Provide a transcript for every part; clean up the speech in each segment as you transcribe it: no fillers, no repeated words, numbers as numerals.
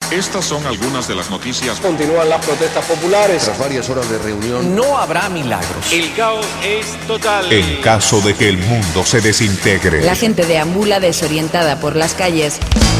Estas son algunas de las noticias. Continúan las protestas populares. Tras varias horas de reunión, no habrá milagros. El caos es total. En caso de que el mundo se desintegre. La gente deambula desorientada por las calles.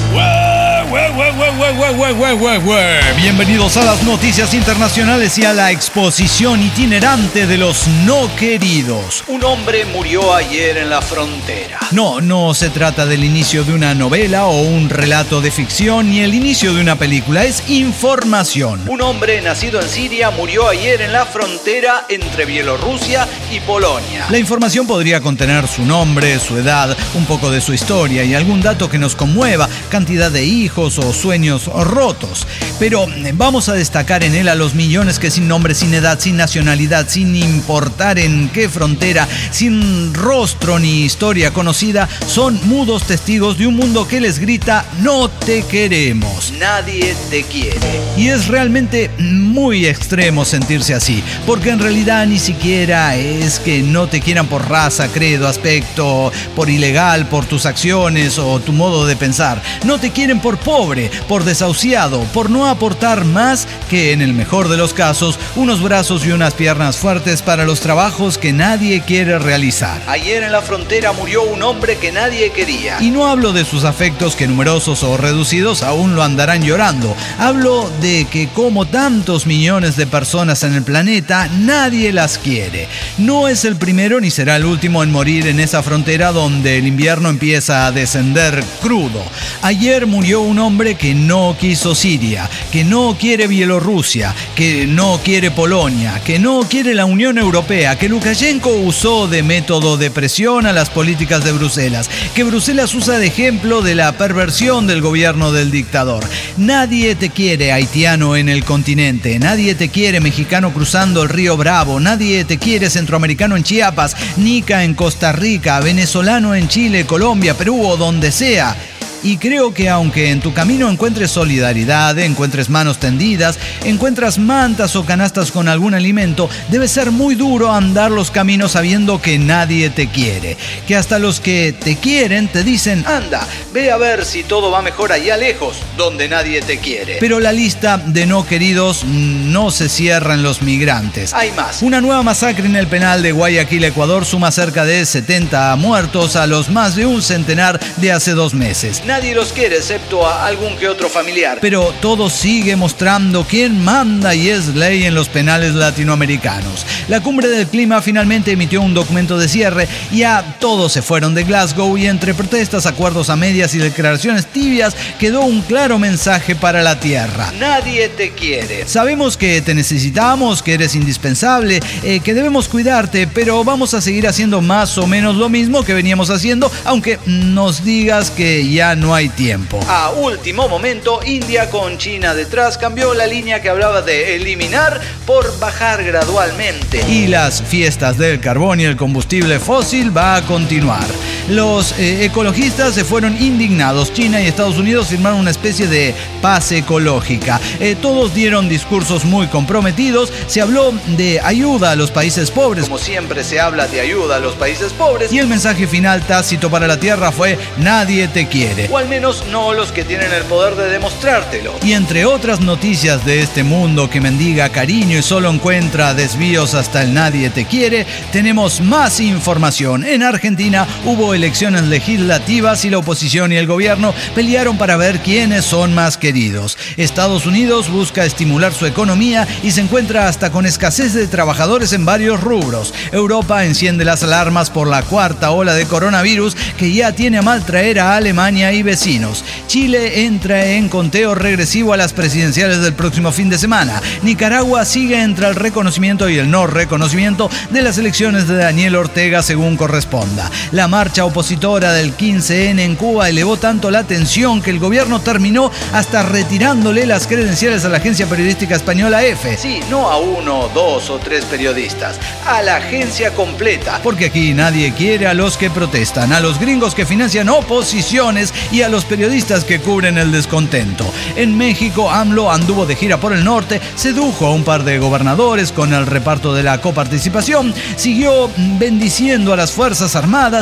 Bienvenidos a las noticias internacionales y a la exposición itinerante de los no queridos. Un hombre murió ayer en la frontera. No se trata del inicio de una novela o un relato de ficción ni el inicio de una película, es información. Un hombre nacido en Siria murió ayer en la frontera entre Bielorrusia y Polonia. La información podría contener su nombre, su edad, un poco de su historia y algún dato que nos conmueva, cantidad de hijos o sueños rotos. Pero vamos a destacar en él a los millones que sin nombre, sin edad, sin nacionalidad, sin importar en qué frontera, sin rostro ni historia conocida, son mudos testigos de un mundo que les grita: no te queremos. Nadie te quiere. Y es realmente muy extremo sentirse así, porque en realidad ni siquiera es que no te quieran por raza, credo, aspecto, por ilegal, por tus acciones o tu modo de pensar. No te quieren por pobre, por desahuciado, por no aportar más que, en el mejor de los casos, unos brazos y unas piernas fuertes para los trabajos que nadie quiere realizar. Ayer en la frontera murió un hombre que nadie quería. Y no hablo de sus afectos que, numerosos o reducidos, aún lo andarán llorando. Hablo de que, como tantos millones de personas en el planeta, nadie las quiere. No es el primero ni será el último en morir en esa frontera donde el invierno empieza a descender crudo. Ayer murió un hombre que no quiso Siria, que no quiere Bielorrusia, que no quiere Polonia, que no quiere la Unión Europea, que Lukashenko usó de método de presión a las políticas de Bruselas, que Bruselas usa de ejemplo de la perversión del gobierno del dictador. Nadie te quiere haitiano en el continente, nadie te quiere mexicano cruzando el río Bravo, nadie te quiere centroamericano en Chiapas, nica en Costa Rica, venezolano en Chile, Colombia, Perú o donde sea. Y creo que aunque en tu camino encuentres solidaridad, encuentres manos tendidas, encuentras mantas o canastas con algún alimento, debe ser muy duro andar los caminos sabiendo que nadie te quiere. Que hasta los que te quieren te dicen: anda, ve a ver si todo va mejor allá lejos, donde nadie te quiere. Pero la lista de no queridos no se cierra en los migrantes. Hay más. Una nueva masacre en el penal de Guayaquil, Ecuador, suma cerca de 70 muertos a los más de un centenar de hace 2 meses. Nadie los quiere excepto a algún que otro familiar. Pero todo sigue mostrando quién manda y es ley en los penales latinoamericanos. La Cumbre del Clima finalmente emitió un documento de cierre. Ya todos se fueron de Glasgow y entre protestas, acuerdos a medias y declaraciones tibias quedó un claro mensaje para la Tierra. Nadie te quiere. Sabemos que te necesitamos, que eres indispensable, que debemos cuidarte, pero vamos a seguir haciendo más o menos lo mismo que veníamos haciendo, aunque nos digas que ya no hay tiempo. A último momento, India, con China detrás, cambió la línea que hablaba de eliminar por bajar gradualmente. Y las fiestas del carbón y el combustible fósil va a continuar. Los ecologistas se fueron indignados. China y Estados Unidos firmaron una especie de paz ecológica. Todos dieron discursos muy comprometidos. Se habló de ayuda a los países pobres. Como siempre se habla de ayuda a los países pobres. Y el mensaje final tácito para la Tierra fue: nadie te quiere. O al menos no los que tienen el poder de demostrártelo. Y entre otras noticias de este mundo que mendiga cariño y solo encuentra desvíos hasta el nadie te quiere, tenemos más información. En Argentina hubo elecciones legislativas y la oposición y el gobierno pelearon para ver quiénes son más queridos. Estados Unidos busca estimular su economía y se encuentra hasta con escasez de trabajadores en varios rubros. Europa enciende las alarmas por la 4ª ola de coronavirus que ya tiene a mal traer a Alemania y vecinos. Chile entra en conteo regresivo a las presidenciales del próximo fin de semana. Nicaragua sigue entre el reconocimiento y el no reconocimiento de las elecciones de Daniel Ortega según corresponda. La marcha opositora del 15N en Cuba elevó tanto la tensión que el gobierno terminó hasta retirándole las credenciales a la agencia periodística española EFE. Sí, no a 1, 2 o 3 periodistas, a la agencia completa. Porque aquí nadie quiere a los que protestan, a los gringos que financian oposiciones y a los periodistas que cubren el descontento. En México, AMLO anduvo de gira por el norte, sedujo a un par de gobernadores con el reparto de la coparticipación, siguió bendiciendo a las Fuerzas Armadas, todo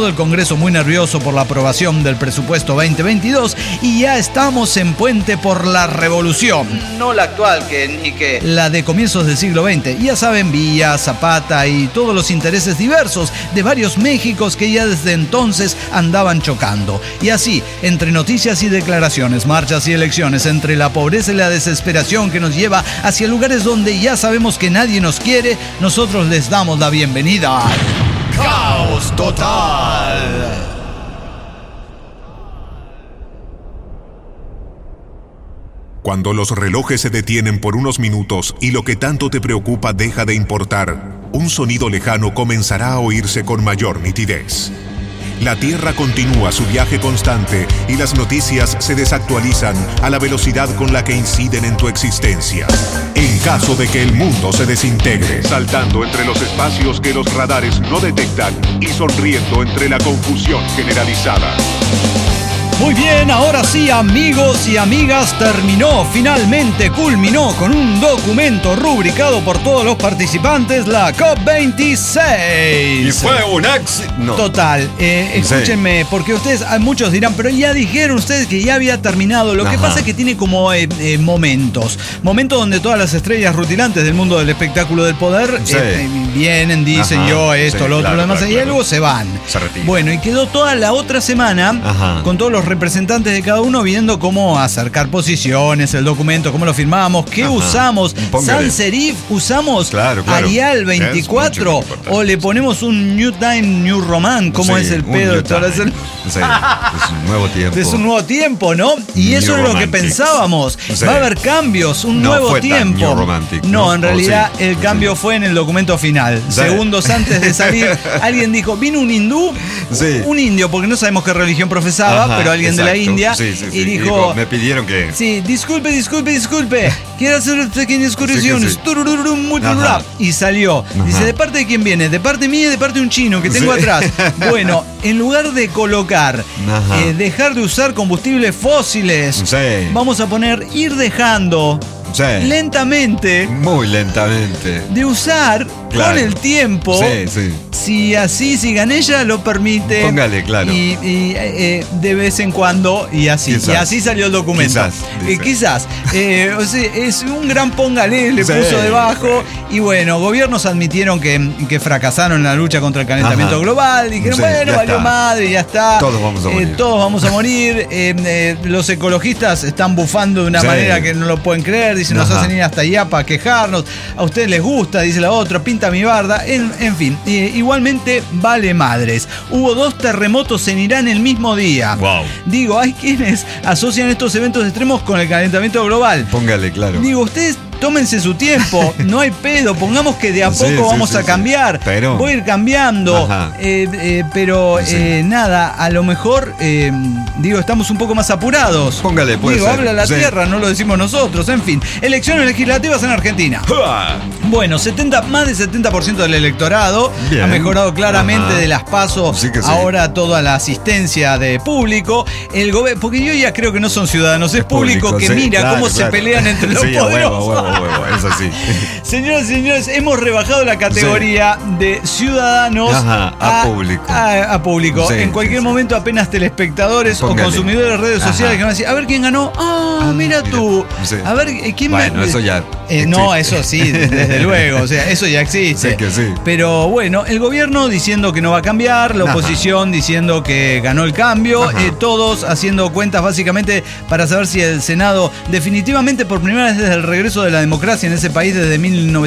el Congreso muy nervioso por la aprobación del presupuesto 2022 y ya estamos en puente por la revolución. No la actual, que La de comienzos del siglo XX. Ya saben, Villa, Zapata y todos los intereses diversos de varios Méxicos que ya desde entonces andaban chocando. Y así, entre noticias y declaraciones, marchas y elecciones, entre la pobreza y la desesperación que nos lleva hacia lugares donde ya sabemos que nadie nos quiere, nosotros les damos la bienvenida al Caos Total. Cuando los relojes se detienen por unos minutos y lo que tanto te preocupa deja de importar, un sonido lejano comenzará a oírse con mayor nitidez. La Tierra continúa su viaje constante y las noticias se desactualizan a la velocidad con la que inciden en tu existencia. En caso de que el mundo se desintegre, saltando entre los espacios que los radares no detectan y sonriendo entre la confusión generalizada. Muy bien, ahora sí, amigos y amigas, finalmente culminó con un documento rubricado por todos los participantes, la COP26. Y fue un éxito. No. Total, escúchenme, porque ustedes, muchos dirán, pero ya dijeron ustedes que ya había terminado. Lo que pasa es que tiene como momentos donde todas las estrellas rutilantes del mundo del espectáculo del poder vienen, dicen yo esto, lo otro, lo demás, y luego se van. Se retiran. Bueno, y quedó toda la otra semana con todos los representantes de cada uno viendo cómo acercar posiciones, el documento, cómo lo firmamos, qué usamos, sans serif, usamos Arial 24 o le ponemos un New Time, New Roman, cómo es el pedo de todas las... Es un nuevo tiempo. Es un nuevo tiempo, ¿no? Y eso es lo que pensábamos. Va a haber cambios, un nuevo tiempo. No, en realidad el cambio fue en el documento final. Segundos antes de salir, alguien dijo, vino un hindú, un indio, porque no sabemos qué religión profesaba, pero alguien de la India, y dijo, me pidieron que... Sí, disculpe, quiero hacer una pequeña excursión. Y salió. Dice, ¿de parte de quién viene? De parte mía y de parte de un chino que tengo atrás. Bueno, en lugar de colocar, dejar de usar combustibles fósiles, vamos a poner ir dejando lentamente, muy lentamente, de usar con el tiempo. Si Ganella lo permite. Póngale, Y de vez en cuando, y así. Y así salió el documento. Quizás. O sea, es un gran póngale, le puso debajo. Y bueno, gobiernos admitieron que fracasaron en la lucha contra el calentamiento global. Dijeron, bueno, valió madre, ya está. Todos vamos a morir. Todos vamos a morir. Los ecologistas están bufando de una manera que no lo pueden creer. Dicen, nos hacen ir hasta allá para quejarnos. A ustedes les gusta, dice la otra, pinta mi barda. En fin, igualmente vale madres. Hubo 2 terremotos en Irán el mismo día. Wow. Digo, hay quienes asocian estos eventos extremos con el calentamiento global. Póngale, claro. Digo, ustedes tómense su tiempo, no hay pedo, pongamos que de a poco vamos a cambiar, pero voy a ir cambiando, pero nada, a lo mejor, estamos un poco más apurados. Póngale, pues. Habla la tierra, no lo decimos nosotros, en fin. Elecciones legislativas en Argentina. Bueno, más del 70% del electorado ha mejorado claramente de las PASO, ahora toda la asistencia de público, el gobierno, porque yo ya creo que no son ciudadanos, es público que mira cómo se pelean entre los poderosos. Es así. Señoras y señores, hemos rebajado la categoría de ciudadanos a público. A público. En cualquier momento, apenas telespectadores o consumidores de redes sociales que van a decir, a ver quién ganó. Mira tú. A ver quién eso ya. No, eso sí, desde luego. O sea, eso ya existe. Pero bueno, el gobierno diciendo que no va a cambiar, la oposición diciendo que ganó el cambio, todos haciendo cuentas básicamente para saber si el Senado definitivamente por primera vez desde el regreso de la democracia en ese país desde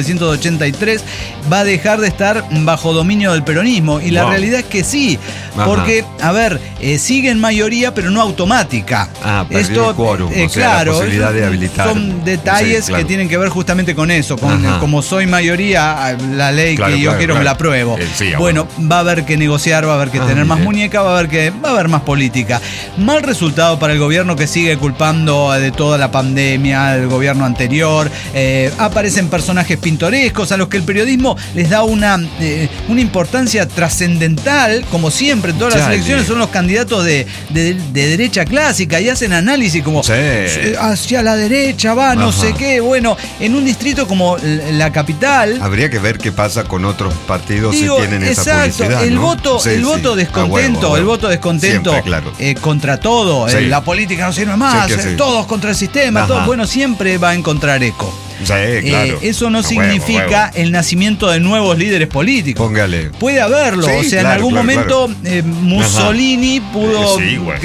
1983 va a dejar de estar bajo dominio del peronismo. Y la realidad es que sí, porque, a ver, sigue en mayoría, pero no automática. Esto, el quórum, claro, la posibilidad de habilitar. Son detalles que tienen que ver justamente con eso, con como soy mayoría, la ley que yo quiero me la apruebo. Bueno, va a haber que negociar, va a haber que tener más muñeca, va a haber más política. Mal resultado para el gobierno que sigue culpando de toda la pandemia al gobierno anterior, aparecen personajes pintorescos a los que el periodismo les da una importancia trascendental, como siempre en todas las elecciones son los candidatos de derecha clásica y hacen análisis como hacia la derecha va, no sé qué. Bueno, en un distrito como la capital... Habría que ver qué pasa con otros partidos si tienen esa publicidad, el ¿no? voto descontento, el voto descontento siempre, claro. Contra todo, la política no sirve más, todos contra el sistema, todo, bueno, siempre va a encontrar eco. Sí, claro. Eso no significa el nacimiento de nuevos líderes políticos. Póngale. Puede haberlo, o sea, en algún momento Mussolini pudo...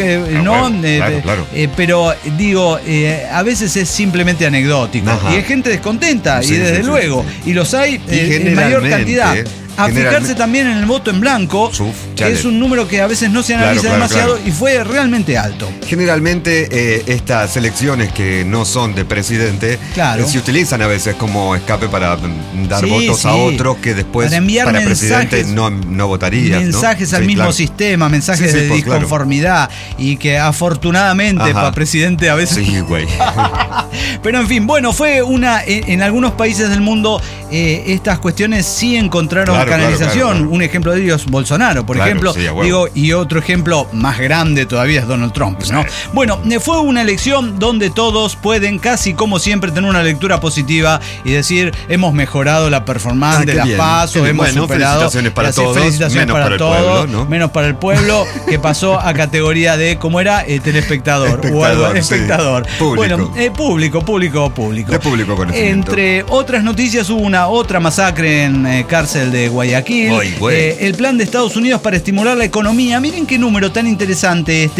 claro. Pero digo, a veces es simplemente anecdótico. Y hay gente descontenta, y desde luego, y los hay en mayor cantidad. A fijarse también en el voto en blanco, que es un número que a veces no se analiza demasiado y fue realmente alto. Generalmente estas elecciones que no son de presidente se utilizan a veces como escape para dar votos a otros que después para presidente no votarían. Mensajes al mismo sistema, mensajes de disconformidad y que afortunadamente para presidente a veces... Sí, güey. Pero en fin, bueno, fue en algunos países del mundo estas cuestiones sí encontraron canalización. Claro. Un ejemplo de ellos, Bolsonaro, por ejemplo. Y otro ejemplo más grande todavía es Donald Trump, ¿no? Bueno, fue una elección donde todos pueden, casi como siempre, tener una lectura positiva y decir, hemos mejorado la performance de las PASO, hemos superado. Felicitaciones para todos, menos para el pueblo, ¿no? Menos para el pueblo, que pasó a categoría de, ¿cómo era? Telespectador. Espectador. Público. Bueno, público. De público conocimiento. Entre otras noticias, hubo otra masacre en cárcel de Guayaquil. El plan de Estados Unidos para estimular la economía. Miren qué número tan interesante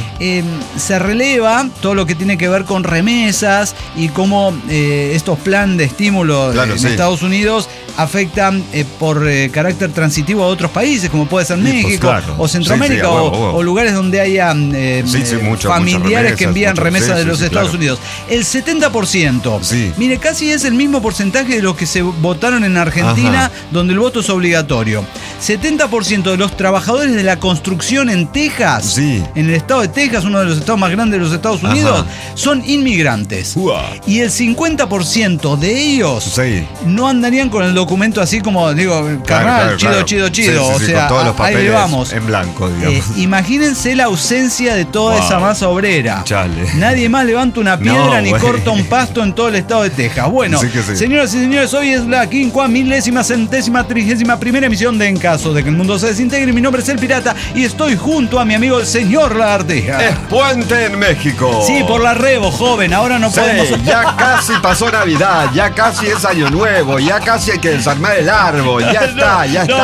se releva todo lo que tiene que ver con remesas y cómo estos planes de estímulo en Estados Unidos afectan por carácter transitivo a otros países, como puede ser México o Centroamérica o lugares donde haya familiares que envían remesas de los Estados Unidos. El 70%. Mire, casi es el mismo porcentaje de los que se votaron en Argentina, donde el voto es obligatorio. 70% de los trabajadores de la construcción en Texas, en el estado de Texas, uno de los estados más grandes de los Estados Unidos, son inmigrantes. Y el 50% de ellos no andarían con el documento así como, digo, carnal, chido. O sea, con todos los papeles ahí vamos. En blanco, digamos. Imagínense la ausencia de toda esa masa obrera. Nadie más levanta una piedra ni corta un pasto en todo el estado de Texas. Bueno, señoras y señores, hoy es la 5.000.000.031ª emisión de En Caso de que el mundo se desintegre. Mi nombre es El Pirata y estoy junto a mi amigo el señor Lagartija. Es puente en México. Sí, por la Rebo, joven. Ahora no podemos... Ya casi pasó Navidad, ya casi es Año Nuevo, ya casi hay que desarmar el árbol. Ya está.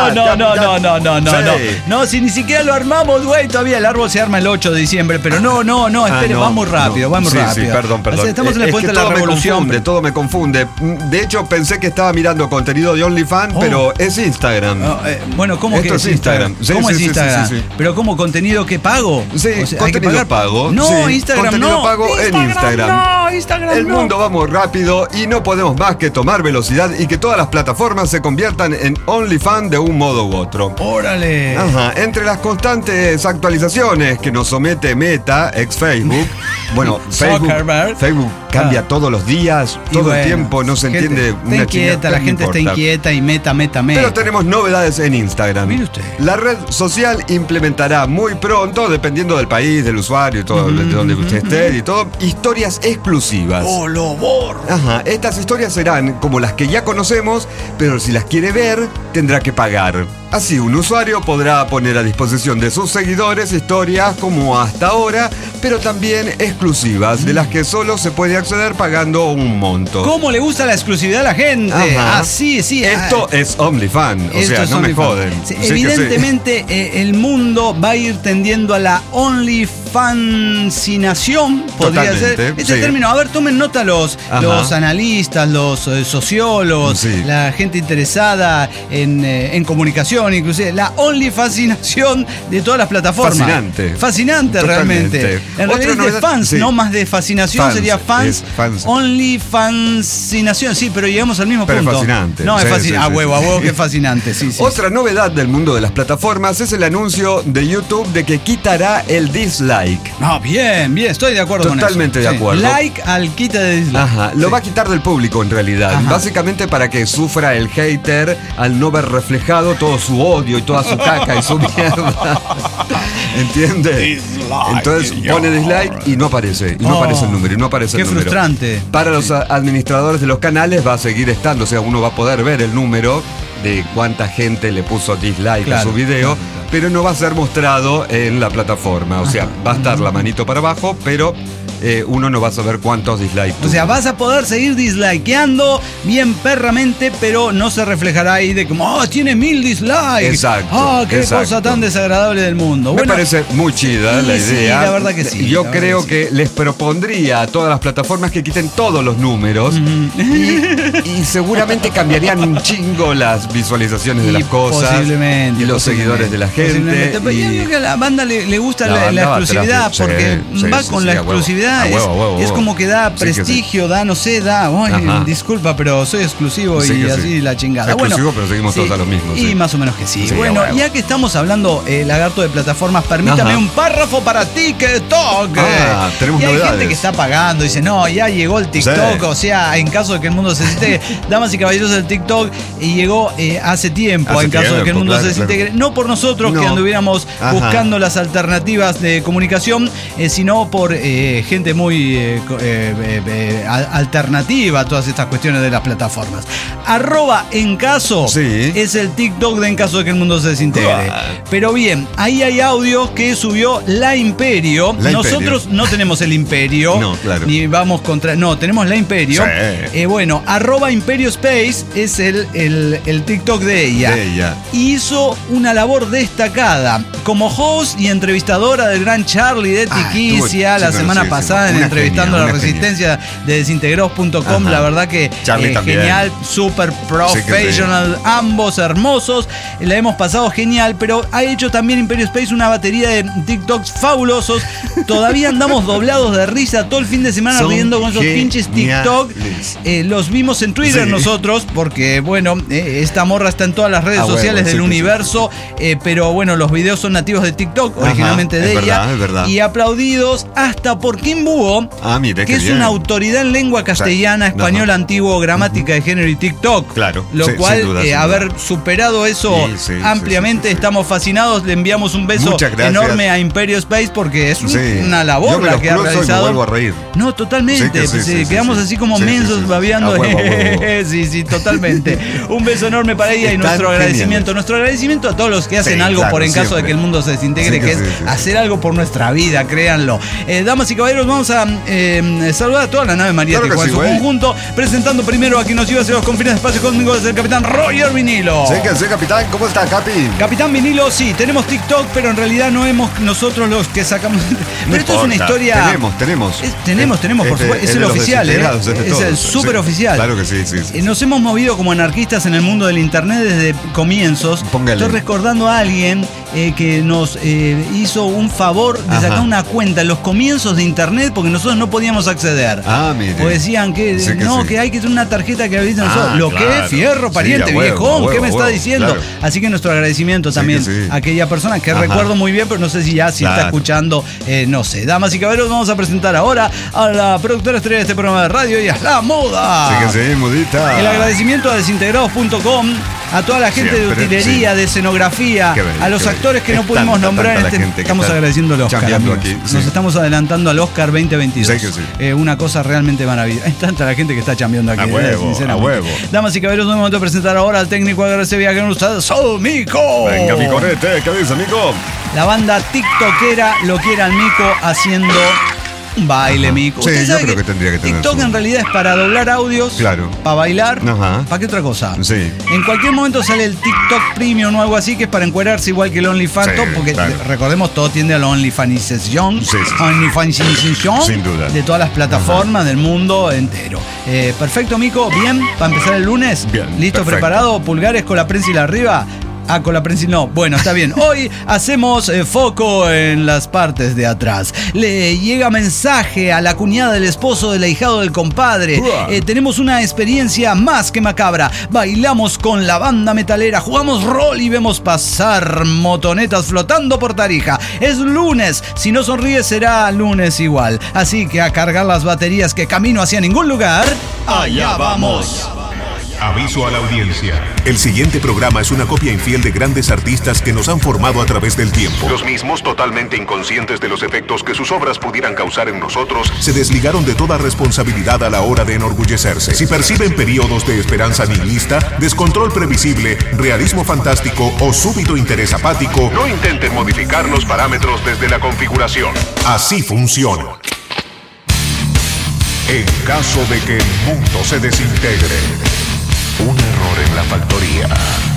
No, si ni siquiera lo armamos, güey. Todavía el árbol se arma el 8 de diciembre, pero espere, vamos rápido. Sí, perdón. O sea, estamos en el puente de la revolución. Todo me confunde. De hecho, pensé que estaba mirando contenido de OnlyFans, pero es Instagram. Bueno, ¿cómo que es Instagram? ¿Cómo es Instagram? Pero ¿cómo contenido que pago? Sí, o sea, contenido pago. No, Instagram contenido pago en Instagram. No, Instagram El mundo va muy rápido y no podemos más que tomar velocidad y que todas las plataformas se conviertan en OnlyFans de un modo u otro. ¡Órale! Entre las constantes actualizaciones que nos somete Meta, ex Facebook, bueno, Facebook cambia todos los días, todo el tiempo, no se entiende una chingada. La gente está inquieta y meta. Pero tenemos novedades en Instagram. Mire usted. La red social implementará muy pronto, dependiendo del país, del usuario y todo, de donde usted esté y todo, historias exclusivas. ¡Oh, lo borro! Estas historias serán como las que ya conocemos, pero si las quiere ver, tendrá que pagar. Así, un usuario podrá poner a disposición de sus seguidores historias como hasta ahora, pero también exclusivas, de las que solo se puede acceder pagando un monto. ¿Cómo le gusta la exclusividad a la gente? Sí. Esto es OnlyFans, o sea, no me joden. Sí, evidentemente, el mundo va a ir tendiendo a la OnlyFansinación, podría ser. Este término, a ver, tomen nota los analistas, los sociólogos, la gente interesada en comunicación, inclusive la OnlyFansinación de todas las plataformas. Fascinante realmente. En realidad es de fans, no más de fascinación, sería fans. OnlyFansinación, sí, pero llegamos al mismo punto. Fascinante. No, es fascinante. A huevo, que fascinante. Sí. Otra novedad del mundo de las plataformas es el anuncio de YouTube de que quitará el dislike. dislike. Ah, bien, estoy de acuerdo con eso. Totalmente de acuerdo. Like al quite de dislike. Ajá, lo va a quitar del público en realidad. Ajá. Básicamente para que sufra el hater al no ver reflejado todo su odio y toda su caca y su mierda. ¿Entiende? Entonces pone dislike y no aparece. Y no aparece el número. Y no aparece el número. Qué frustrante. Para los administradores de los canales va a seguir estando. O sea, uno va a poder ver el número de cuánta gente le puso dislike a su video, pero no va a ser mostrado en la plataforma. O sea, va a estar la manito para abajo, pero uno no va a saber cuántos dislikes tuvo. O sea, vas a poder seguir dislikeando bien perramente, pero no se reflejará ahí de como, tiene 1000 dislikes. Exacto. Qué cosa tan desagradable del mundo. Me parece muy chida la idea. Sí, la verdad que sí. Yo creo que les propondría a todas las plataformas que quiten todos los números y seguramente cambiarían un chingo las visualizaciones de las cosas. Posiblemente. Y los seguidores de la gente. Pero yo creo que a la banda le gusta la exclusividad porque va con la exclusividad. Es como que da prestigio, da, no sé, disculpa, pero soy exclusivo y así la chingada. Exclusivo, pero seguimos todos a lo mismo. Y más o menos que sí. Bueno, ya que estamos hablando, lagarto, de plataformas, permítame un párrafo para TikTok. Tenemos y hay novedades. gente que está pagando, dice, no, ya llegó el TikTok, o sea, en caso de que el mundo se desintegre. Damas y caballeros, el TikTok llegó hace tiempo, en caso de que el mundo se desintegre. No por nosotros que anduviéramos buscando las alternativas de comunicación, sino por gente muy alternativa a todas estas cuestiones de las plataformas. @encaso es el TikTok de En Caso de que el mundo se desintegre. Pero bien, ahí hay audios que subió La Imperio. Nosotros no tenemos el Imperio. No, claro. Ni vamos contra. No, tenemos La Imperio. Bueno, @ImperioSpace es el TikTok de ella. Hizo una labor destacada como host y entrevistadora del gran Charlie de Tiquicia la semana pasada en Entrevistando a la Resistencia de desintegrados.com. La verdad que genial, super professional, ambos hermosos. La hemos pasado genial, pero ha hecho también Imperio Space una batería de TikToks fabulosos. Todavía andamos doblados de risa todo el fin de semana riendo con esos pinches TikTok. Los vimos en Twitter nosotros, porque bueno, esta morra está en todas las redes sociales del universo, pero bueno, los videos son nativos de TikTok, originalmente de ella. Es verdad. Y aplaudidos hasta por Kim Búho, que es una autoridad en lengua castellana, español antiguo, gramática de género y TikTok. Claro. Lo cual, sin duda. Haber superado eso ampliamente, estamos fascinados. Le enviamos un beso enorme a Imperio Space porque es una labor la que ha realizado. Me vuelvo a reír. No, totalmente. Quedamos así como mensos babeando. Sí, totalmente. Un beso enorme para ella y nuestro agradecimiento. Nuestro agradecimiento a todos los que hacen algo por En Caso de que el mundo se desintegre, que es hacer algo por nuestra vida, créanlo. Damas y caballeros, vamos a saludar a toda la nave María Tijuana en su conjunto, presentando primero a quien nos iba hacia los confines de espacio cósmico, es el capitán Roger Vinilo. Sí, capitán, ¿cómo está, Capi? Capitán Vinilo, sí, tenemos TikTok, pero en realidad no hemos nosotros los que sacamos. Pero esto es una historia. Tenemos, por supuesto. Es el oficial, es el súper oficial. Claro que sí. Nos hemos movido como anarquistas en el mundo del internet desde comienzos. Póngale. Estoy recordando a alguien que nos hizo un favor de sacar una cuenta en los comienzos de internet porque nosotros no podíamos acceder. Mire. O decían que que hay que tener una tarjeta que habilite nosotros. Lo que fierro, pariente, viejón, ¿qué me está diciendo? Claro. Así que nuestro agradecimiento también a aquella persona que recuerdo muy bien, pero no sé si está escuchando, no sé. Damas y caballeros, vamos a presentar ahora a la productora estrella de este programa de radio, y es La Moda. Sí, mudita. El agradecimiento a desintegrados.com, a toda la gente de utilería, de escenografía, a los actores que no pudimos nombrar. Estamos agradeciendo al Oscar. Nos estamos adelantando al Oscar 2022. Una cosa realmente maravillosa. Es tanta la gente que está chambeando aquí. A huevo. Damas y caballeros, es momento de presentar ahora al técnico de ese viaje con ustedes, Mico. Venga, mi corete, ¿qué dice, Mico? La banda tiktokera lo quiere al Mico haciendo un baile, Mico. Sí, yo creo que tendría que tener. TikTok en realidad es para doblar audios, para bailar, ¿para qué otra cosa? Sí. En cualquier momento sale el TikTok Premium o algo así, que es para encuerarse igual que el OnlyFans, porque recordemos, todo tiende a la OnlyFanización. OnlyFanización, sin duda, de todas las plataformas del mundo entero. Perfecto, Mico. Bien, para empezar el lunes. Bien. ¿Listo? Perfecto. ¿Preparado? Pulgares con la prensa y la arriba. Con la prensil no. Bueno, está bien. Hoy hacemos foco en las partes de atrás. Le llega mensaje a la cuñada del esposo del ahijado del compadre. Tenemos una experiencia más que macabra. Bailamos con la banda metalera, jugamos rol y vemos pasar motonetas flotando por Tarija. Es lunes. Si no sonríe será lunes igual. Así que a cargar las baterías que camino hacia ningún lugar. Allá vamos. Aviso a la audiencia. El siguiente programa es una copia infiel de grandes artistas que nos han formado a través del tiempo. Los mismos, totalmente inconscientes de los efectos que sus obras pudieran causar en nosotros, se desligaron de toda responsabilidad a la hora de enorgullecerse. Si perciben periodos de esperanza nihilista, descontrol previsible, realismo fantástico o súbito interés apático, no intenten modificar los parámetros desde la configuración. Así funciona. En caso de que el mundo se desintegre, un error en la factoría.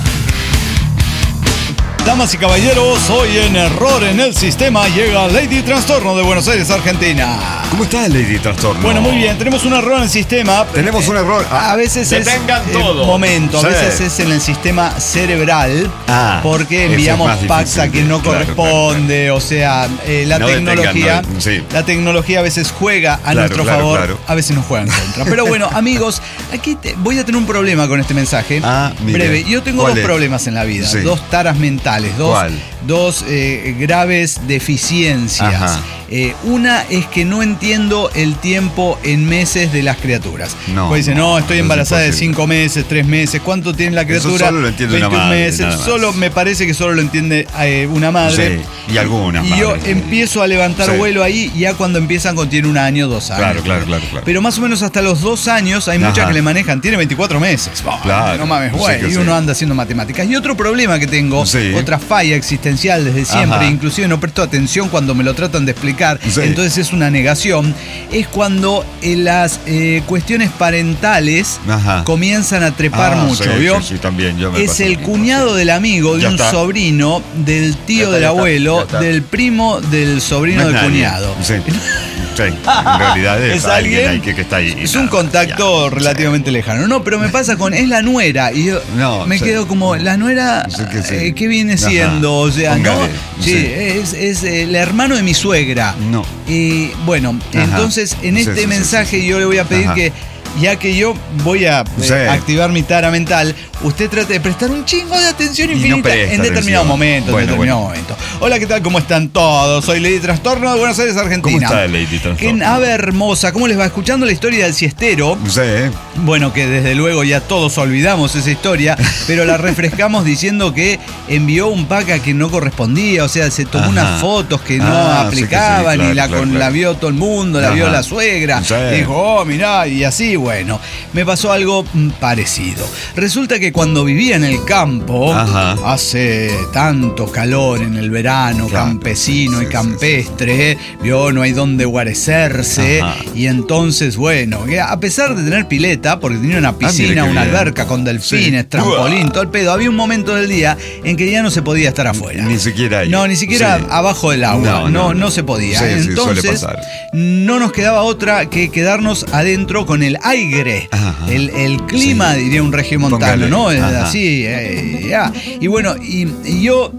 Damas y caballeros, hoy en Error en el Sistema llega Lady Trastorno de Buenos Aires, Argentina. ¿Cómo está Lady Trastorno? Bueno, muy bien, tenemos un error en el sistema. Tenemos un error. A veces detengan es todo. Momento, a Sí. veces es en el sistema cerebral, porque ese enviamos es más fax a difícil, quien no claro, corresponde, claro. o sea, la No tecnología, detengan, no, sí. la tecnología a veces juega a Claro, nuestro claro, favor, claro. a veces nos juega en contra. Pero bueno, amigos, aquí voy a tener un problema con este mensaje. Mire. Breve. Yo tengo ¿Cuál dos es? problemas en la vida, Sí. dos taras mentales, ¿Cuál? dos graves deficiencias. Ajá. Una es que no entiendo el tiempo en meses de las criaturas. No, Pues dice, no, estoy es embarazada de imposible. 5 meses, 3 meses. ¿Cuánto tiene la Eso criatura? solo lo entiende una 21 madre, meses. nada más. Solo me parece que solo lo entiende una madre. Sí, y algunas Y yo madres. empiezo a levantar Sí. vuelo ahí ya cuando empiezan con tiene 1 año, 2 años. Claro. Pero más o menos hasta los 2 años hay muchas Ajá. que le manejan. Tiene 24 meses. Bah, Claro. No mames, Sí güey. que Y sí. uno anda haciendo matemáticas. Y otro problema que tengo, Sí. otra falla existencial desde siempre, Ajá. inclusive no presto atención cuando me lo tratan de explicar, Sí. entonces es una negación, es cuando las cuestiones parentales Ajá. comienzan a trepar mucho, sí, ¿vio? Sí, también. Yo me Es pasa el lo mismo, cuñado sí. del amigo, de Ya un está. sobrino, del tío Ya está, del ya está, abuelo, ya está. del primo del sobrino No es del nadie. cuñado. Sí. Sí, en realidad es alguien ahí que está ahí. Es Nada un más, contacto ya. relativamente lejano. No, pero me pasa con, es la nuera. Y yo No, me sí. quedo como, la nuera, Sí que sí. ¿qué viene Ajá. siendo? O sea, Póngale, ¿no? Sí, sí. es el hermano de mi suegra. No. Y bueno, Ajá. entonces en Sí, este sí, mensaje sí. yo le voy a pedir Ajá. que, ya que yo voy a Sí. activar mi tara mental, usted trate de prestar un chingo de atención Y no infinita presta en determinado atención. momento. Bueno, momento. Hola, ¿qué tal? ¿Cómo están todos? Soy Lady Trastorno de Buenos Aires, Argentina. ¿Cómo está Lady Trastorno? ¿Qué ave hermosa? ¿Cómo les va? Escuchando la historia del siestero. Sí. Bueno, que desde luego ya todos olvidamos esa historia, pero la refrescamos diciendo que envió un pack a quien no correspondía, o sea, se tomó Ajá. unas fotos que no Ah, sí que sí, aplicaban claro, y claro, claro. la vio todo el mundo, la vio Ajá. la suegra, Sí. dijo, oh, mirá, y así, bueno, me pasó algo parecido. Resulta que cuando vivía en el campo, Ajá. hace tanto calor en el verano, Claro, campesino sí, y sí, campestre, vio, no hay donde guarecerse, Ajá. y entonces, bueno, que a pesar de tener pileta, porque tenía una piscina, mire qué una bien. alberca con delfines, Sí. trampolín, todo el pedo, había un momento del día en que ya no se podía estar afuera. Ni siquiera ahí. No, ni siquiera Sí. abajo del agua. No se podía. Sí, sí, suele Entonces, pasar. no nos quedaba otra que quedarnos adentro con el aire. Ajá. El clima, Sí. diría un regiomontano, Póngale. ¿no? Ajá. Así, ya. Y bueno, y yo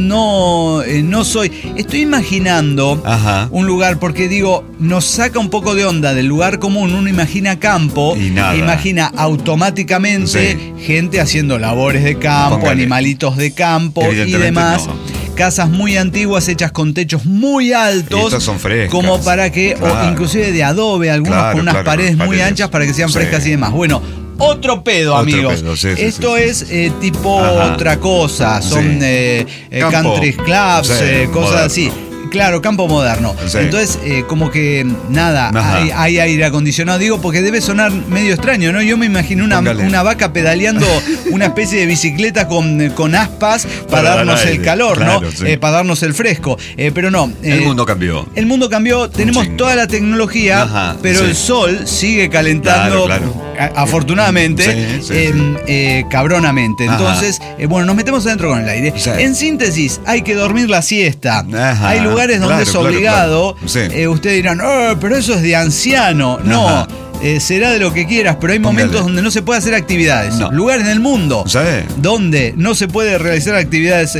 no soy. Estoy imaginando Ajá. un lugar, porque digo, nos saca un poco de onda del lugar común. Uno imagina campo, Y nada. imagina automáticamente Sí. gente haciendo labores de campo, Póngale. animalitos de campo y Evidentemente demás. no. Casas muy antiguas hechas con techos muy altos. Y estas son frescas. Como para que, o Claro. inclusive de adobe, algunos Claro, con unas claro, paredes muy paredes. anchas para que sean Sí. frescas y demás. Bueno, otro pedo, Otro amigos. pedo, sí, sí, Esto sí, es sí. tipo Ajá. otra cosa. Son Sí. Campo. country clubs, Sí, cosas moderno. así. Claro, campo moderno. Sí. Entonces, como que nada, Ajá. hay aire acondicionado. Digo, porque debe sonar medio extraño, ¿no? Yo me imagino Póngale. una vaca pedaleando una especie de bicicleta con aspas para Para dar darnos el aire, calor, claro, ¿no? sí. Para darnos el fresco. Pero no. El mundo cambió. El mundo cambió, tenemos chingo. toda la tecnología, Ajá, pero sí. el sol sigue calentando, Claro. afortunadamente, Sí, sí, cabronamente. Ajá. Entonces, bueno, nos metemos adentro con el aire. Sí. En síntesis, hay que dormir la siesta. Ajá, Hay lugares donde claro, es claro, obligado. claro. Sí. Ustedes dirán, pero eso es de anciano. No. Ajá. será de lo que quieras, pero hay momentos donde no se puede hacer actividades. No. Lugares en el mundo Sí. donde no se puede realizar actividades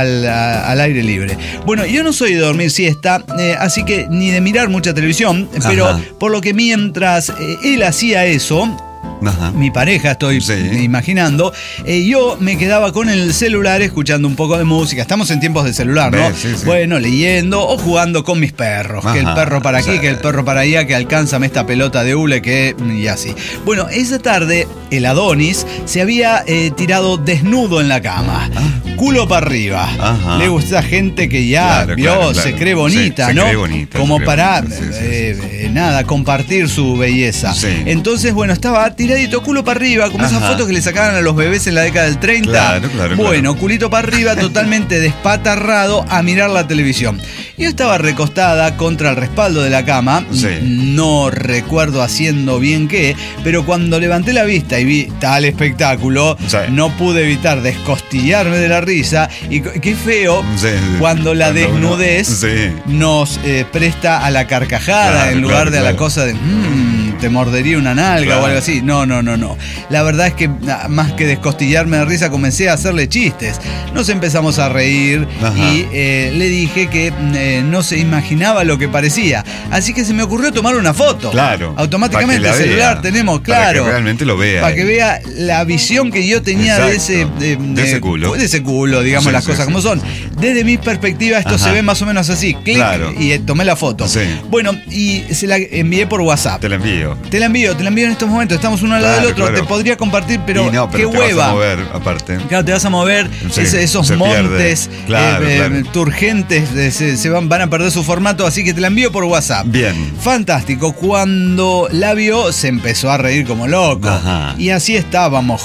al aire libre. Bueno, yo no soy de dormir siesta, así que ni de mirar mucha televisión, pero Ajá. por lo que mientras él hacía eso, Ajá. mi pareja, estoy Sí. imaginando, yo me quedaba con el celular escuchando un poco de música. Estamos en tiempos de celular, ¿no? Sí, sí. Bueno, leyendo o jugando con mis perros. Que el Ajá, perro para aquí, sí. que el perro para allá, que alcánzame esta pelota de hule, que y así. Bueno, esa tarde el Adonis se había tirado desnudo en la cama. Culo para arriba. Ajá. Le gusta gente que ya Claro, vio, claro, se claro. cree bonita, Sí, se ¿no? cree bonita, Como se cree para, bonita, sí. nada, compartir su belleza. Sí. Entonces, bueno, estaba tiradito, culo para arriba, como esas Ajá. fotos que le sacaban a los bebés en la década del 30. Claro. Bueno, culito para arriba, totalmente despatarrado a mirar la televisión. Yo estaba recostada contra el respaldo de la cama, Sí. no recuerdo haciendo bien qué, pero cuando levanté la vista y vi tal espectáculo, Sí. no pude evitar descostillarme de la risa. Y qué feo Sí. cuando la Cuando uno- desnudez Sí. nos presta a la carcajada Claro, en lugar claro, de a la claro. cosa de te mordería una nalga Claro. o algo así. No. La verdad es que más que descostillarme de risa comencé a hacerle chistes. Nos empezamos a reír Ajá. y le dije que no se imaginaba lo que parecía. Así que se me ocurrió tomar una foto. Claro. Automáticamente Para el que la celular vea. tenemos, Para claro. que realmente lo vea. Para que vea la visión que yo tenía de ese, Exacto. De ese culo. De ese culo, digamos Sí, las sí, cosas sí. como son. Desde mi perspectiva esto Ajá. se ve más o menos así. Clic Claro. y tomé la foto. Sí. Bueno, y se la envié por WhatsApp. Te la envío. Te la envío en estos momentos. Estamos uno al lado del Claro, otro. claro. Te podría compartir, pero, Y no, qué te hueva. vas a mover, aparte. Claro, te vas a mover, Sí, esos se pierde. montes Claro, claro. turgentes se van a perder su formato, así que te la envío por WhatsApp. Bien. Fantástico. Cuando la vio, se empezó a reír como loco. Ajá. Y así estábamos,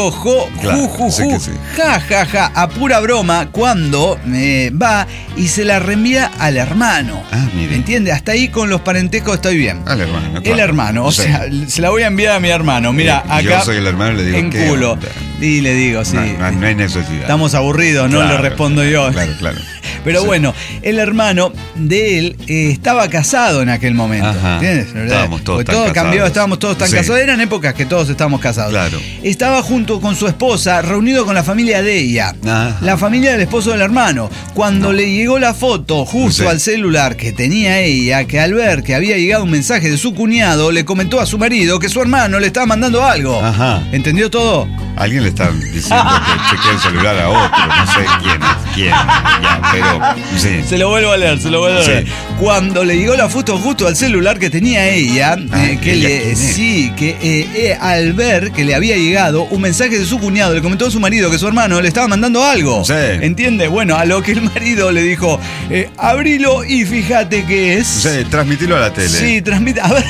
Claro, ju, sí que sí. ja, a pura broma, cuando va y se la reenvía al hermano. Ah, mire. ¿Entiende? Hasta ahí con los parentescos está bien. Al hermano, El claro. hermano, o Sí. sea, se la voy a enviar a mi hermano. Mira, Yo acá soy el hermano y le digo, en ¿qué culo. onda? Y le digo, sí. No hay necesidad. Estamos aburridos, ¿no? Claro, Le respondo yo. Claro. Pero Sí. bueno, el hermano de él estaba casado en aquel momento. Ajá. ¿Entiendes? ¿Verdad? Estábamos todos Porque tan todo casados. cambió, estábamos todos tan Sí. casados. Eran épocas que todos estábamos casados. Claro. Estaba junto con su esposa, reunido con la familia de ella. Ajá. La familia del esposo del hermano. Cuando le llegó la foto justo Sí. al celular que tenía ella, que al ver que había llegado un mensaje de su cuñado, le comentó a su marido que su hermano le estaba mandando algo. Ajá. ¿Entendió todo? Alguien le está diciendo que chequee el celular a otro, no sé quién, ya, pero sí. Se lo vuelvo a leer, se lo vuelvo a leer. Sí. Cuando le llegó la foto justo al celular que tenía ella, que ¿ella le, quién es? sí, que al ver que le había llegado un mensaje de su cuñado, le comentó a su marido que su hermano le estaba mandando algo. Sí. ¿Entiende? Bueno, a lo que el marido le dijo, abrilo y fíjate qué es. Sí, transmitilo a la tele. Sí, transmite. A ver,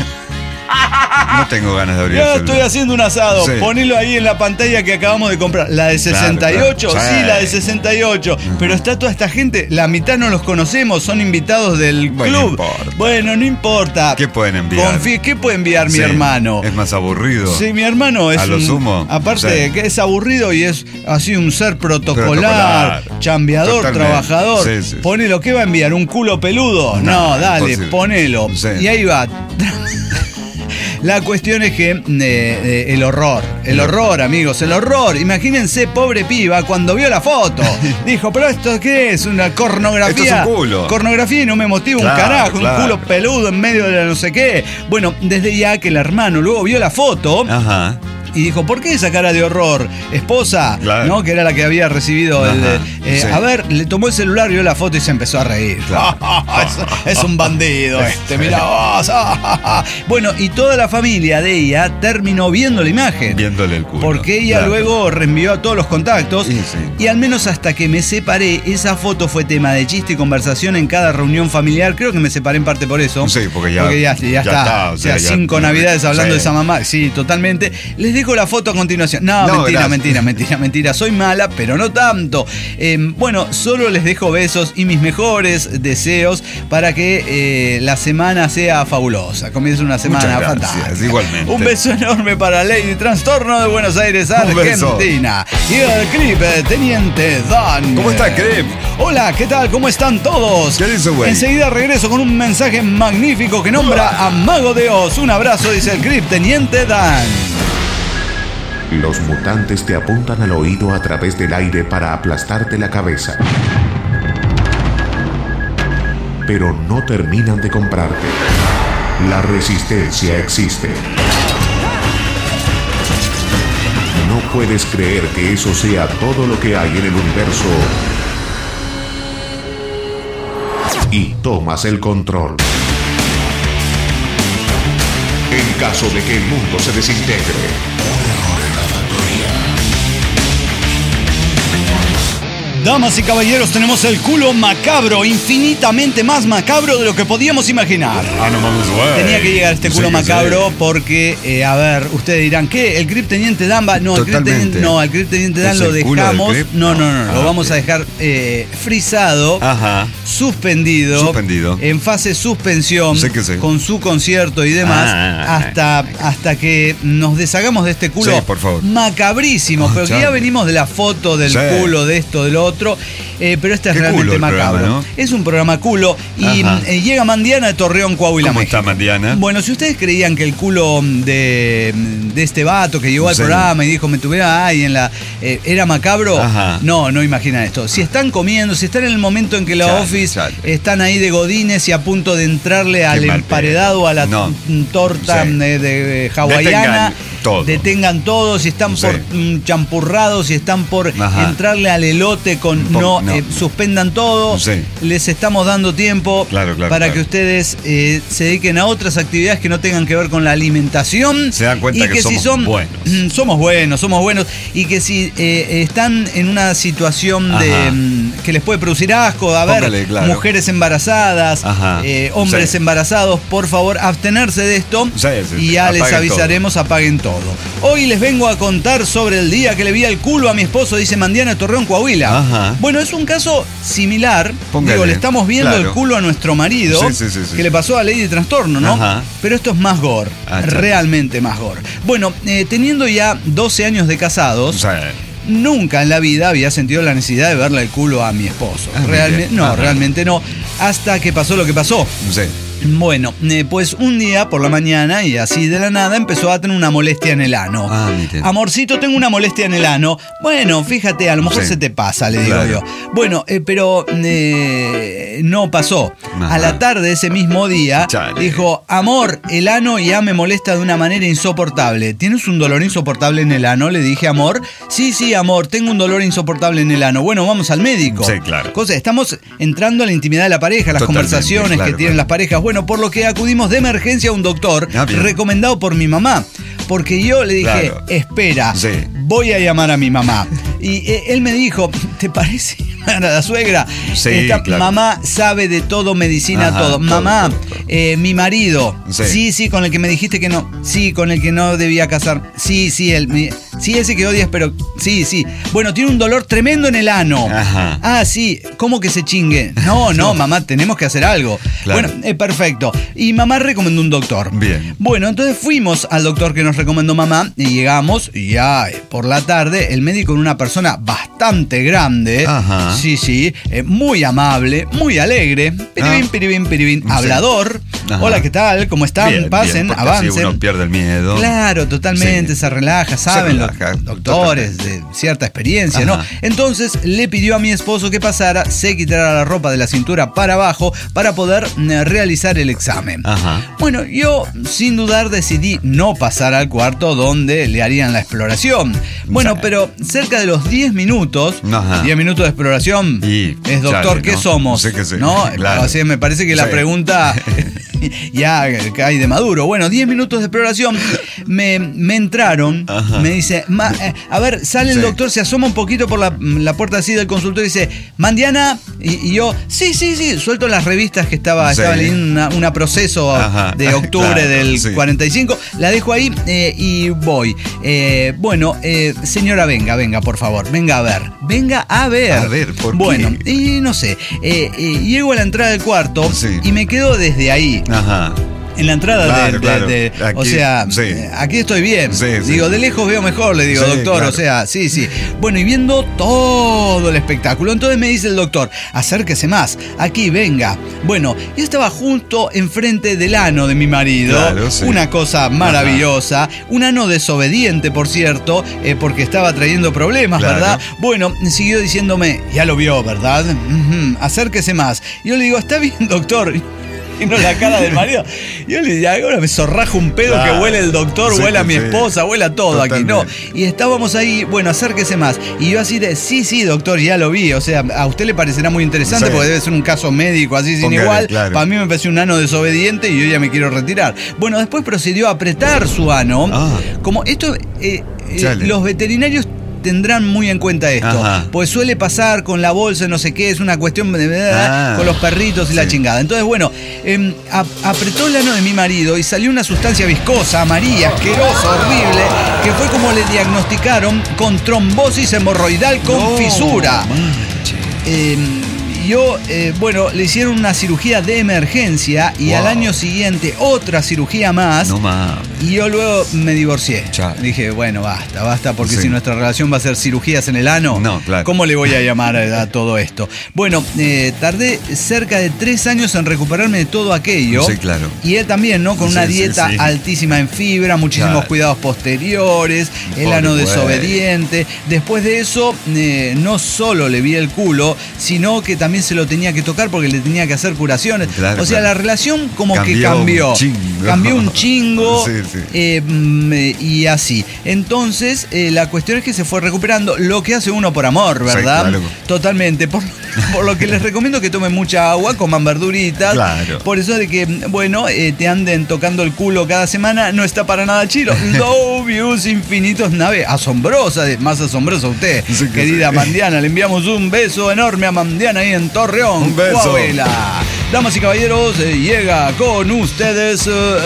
No tengo ganas de abrir ya el estoy celular. haciendo un asado. Sí. Ponelo ahí en la pantalla que acabamos de comprar. La de 68, claro. sí, Sí. la de 68. Pero está toda esta gente, la mitad no los conocemos, son invitados del Bueno, club. no importa. Bueno, no importa. ¿Qué pueden enviar? ¿Qué puede enviar mi Sí, hermano? Es más aburrido. Sí, mi hermano es A lo sumo, aparte sí. de que es aburrido y es así un ser protocolar, Protocolar. chambeador, Totalmente. trabajador. Sí, sí. Ponelo, ¿qué va a enviar? ¿Un culo peludo? No, dale, imposible. ponelo. Sí. Y ahí va. La cuestión es que el horror, amigos, el horror. Imagínense, pobre piba, cuando vio la foto. Dijo, ¿pero esto qué es? ¿Una cornografía? Esto es un culo. Cornografía y no me motiva Claro, un carajo, claro. un culo peludo en medio de la no sé qué. Bueno, desde ya que el hermano luego vio la foto. Ajá. Y dijo, ¿por qué esa cara de horror? Esposa, Claro. ¿no? Que era la que había recibido el... Ajá, sí. A ver, le tomó el celular, vio la foto y se empezó a reír. Claro. es un bandido este, mirá vos. Bueno, y toda la familia de ella terminó viendo la imagen. Viéndole el culo. Porque ella Claro. luego reenvió a todos los contactos. Sí, sí. Y al menos hasta que me separé, esa foto fue tema de chiste y conversación en cada reunión familiar. Creo que me separé en parte por eso. Sí, porque ya está. está, O sea, ya- 5 navidades hablando sí. de esa mamá. Sí, totalmente. Les dejo la foto a continuación. No, mentira. Soy mala, pero no tanto. Bueno, solo les dejo besos y mis mejores deseos para que la semana sea fabulosa. Comience una semana fantástica. Igualmente. Un beso enorme para Lady Trastorno de Buenos Aires, Argentina. Y el Crip, Teniente Dan. ¿Cómo está, Crip? Hola, ¿qué tal? ¿Cómo están todos? ¿Qué dice, güey? Enseguida regreso con un mensaje magnífico que nombra a Mago de Oz. Un abrazo, dice el Crip, Teniente Dan. Los mutantes te apuntan al oído a través del aire para aplastarte la cabeza. Pero no terminan de comprarte. La resistencia existe. No puedes creer que eso sea todo lo que hay en el universo. Y tomas el control. En caso de que el mundo se desintegre. Damas y caballeros, tenemos el culo macabro, infinitamente más macabro de lo que podíamos imaginar. Tenía que llegar este culo macabro porque, a ver, ustedes dirán, ¿qué? ¿El Crip Teniente Dan va? No, el Crip Teniente Dan lo dejamos. No, lo vamos a dejar frisado, suspendido, en fase suspensión, con su concierto y demás, hasta que nos deshagamos de este culo macabrísimo. Pero que ya venimos de la foto del culo, de esto, de lo otro, pero este es realmente macabro. Programa, ¿no? Es un programa culo y llega Mandiana de Torreón, Coahuila, ¿Cómo México. está Mandiana? Bueno, si ustedes creían que el culo de este vato que llegó al programa y dijo me tuviera ahí en la era macabro, no imaginan esto. Si están comiendo, si están en el momento en que la office están ahí de godines y a punto de entrarle al emparedado, a la torta de hawaiana, detengan todo, si están por champurrados, si están por entrarle al elote con suspendan todo. Les estamos dando tiempo para que ustedes se dediquen a otras actividades que no tengan que ver con la alimentación. Se dan cuenta que somos buenos. Somos buenos y que si están en una situación de que les puede producir asco, a ver, mujeres embarazadas, hombres embarazados, por favor, abstenerse de esto y ya les avisaremos, apaguen todo. Hoy les vengo a contar sobre el día que le vi el culo a mi esposo, dice Mandiana de Torreón, Coahuila. Bueno, es un caso similar. Digo, le estamos viendo el culo a nuestro marido, que le pasó a Lady Trastorno, ¿no? Pero esto es más gore, realmente más gore. Bueno, teniendo ya 12 años de casados, nunca en la vida había sentido la necesidad de verle el culo a mi esposo. Realmente no. Hasta que pasó lo que pasó. Bueno, pues un día por la mañana y así de la nada empezó a tener una molestia en el ano. Amorcito, tengo una molestia en el ano. Bueno, fíjate, a lo mejor se te pasa, le digo yo. Bueno, pero no pasó. A la tarde ese mismo día dijo, amor, el ano ya me molesta de una manera insoportable. ¿Tienes un dolor insoportable en el ano? Le dije, amor. Sí, amor, tengo un dolor insoportable en el ano. Bueno, vamos al médico. Estamos entrando a la intimidad de la pareja, las conversaciones que tienen las parejas. Bueno, por lo que acudimos de emergencia a un doctor recomendado por mi mamá. Porque yo le dije, espera, voy a llamar a mi mamá. Y él me dijo, ¿te parece a la suegra? Mamá sabe de todo, medicina, todo. Mamá, mi marido, con el que me dijiste que no, con el que no debía casar. Ese que odias, pero sí. Bueno, tiene un dolor tremendo en el ano. ¿Cómo que se chingue? No, mamá, tenemos que hacer algo. Bueno, perfecto. Y mamá recomendó un doctor. Bien. Bueno, entonces fuimos al doctor que nos recomendó mamá y llegamos y ya por la tarde el médico era una persona bastante grande. Muy amable, muy alegre, piribín, hablador. Hola, ¿qué tal? ¿Cómo están? Pasen, bien, avancen. Así uno pierde el miedo. Claro, totalmente, se relaja, saben los doctores de cierta experiencia, ¿no? Entonces le pidió a mi esposo que pasara, se quitara la ropa de la cintura para abajo para poder realizar el examen. Bueno, yo sin dudar decidí no pasar al cuarto donde le harían la exploración. Bueno, pero cerca de los 10 minutos, 10 minutos de exploración, es doctor, ¿qué somos? ¿No? Claro. O sea, me parece que la pregunta ya cae de maduro. Bueno, 10 minutos de exploración. Me entraron. Ajá. Me dice, a ver, sale el doctor, se asoma un poquito por la puerta así del consultorio y dice, Mandiana. Y yo, sí, suelto las revistas que estaba leyendo una Proceso de octubre del 45. La dejo ahí y voy. Bueno, señora, venga, por favor. Venga a ver. A ver, ¿por bueno, qué? y no sé. Llego a la entrada del cuarto y me quedo desde ahí. Ajá. En la entrada Claro. aquí, o sea, aquí estoy bien. Sí, digo, sí. de lejos veo mejor, le digo, doctor, claro. o sea, sí. Bueno, y viendo todo el espectáculo, entonces me dice el doctor, acérquese más, aquí, venga. Bueno, yo estaba justo enfrente del ano de mi marido, Claro, sí. una cosa maravillosa, un ano desobediente, por cierto, porque estaba trayendo problemas, Claro. ¿verdad? Bueno, siguió diciéndome, ya lo vio, ¿verdad? Acérquese más. Yo le digo, está bien, doctor. Y no la cara del marido. Yo le digo, ahora me zorrajo un pedo Claro. que huele el doctor, Sí, huele a mi sí. esposa, huele a todo Totalmente. aquí. No. Y estábamos ahí, bueno, acérquese más. Y yo así de, sí, doctor, ya lo vi. O sea, a usted le parecerá muy interesante Sí. porque debe ser un caso médico así sin Póngale, igual. claro. Para mí me pareció un ano desobediente y yo ya me quiero retirar. Bueno, después procedió a apretar su ano. Como esto, Chale. los veterinarios tendrán muy en cuenta esto. Ajá. Pues suele pasar con la bolsa, no sé qué, es una cuestión de con los perritos y la chingada. Entonces, bueno, apretó el ano de mi marido y salió una sustancia viscosa, amarilla, asquerosa, horrible, que fue como le diagnosticaron con trombosis hemorroidal con fisura. Bueno, le hicieron una cirugía de emergencia y al año siguiente otra cirugía más. No mames. Y yo luego me divorcié. Chale. Dije, bueno, basta, porque Sí. si nuestra relación va a ser cirugías en el ano, No, claro. ¿cómo le voy a llamar a todo esto? Bueno, tardé cerca de 3 años en recuperarme de todo aquello. Sí, claro. Y él también, ¿no? Con una Sí, dieta sí. altísima en fibra, muchísimos Claro. cuidados posteriores, el Pobre ano güey. desobediente. Después de eso, no solo le vi el culo, sino que también se lo tenía que tocar porque le tenía que hacer curaciones. Claro, o sea, claro. la relación como que Cambió cambió. un chingo. Cambió un chingo. Sí. Y así. Entonces, la cuestión es que se fue recuperando lo que hace uno por amor, ¿verdad? Sí, claro. Totalmente. Por lo que les recomiendo que tomen mucha agua, coman verduritas. Claro. Por eso de que, bueno, te anden tocando el culo cada semana no está para nada chido. Love Yous infinitos, nave asombrosa, más asombrosa usted, Sí que querida sí. Mandiana. Le enviamos un beso enorme a Mandiana ahí en Torreón. Un beso. Coahuila. Damas y caballeros, llega con ustedes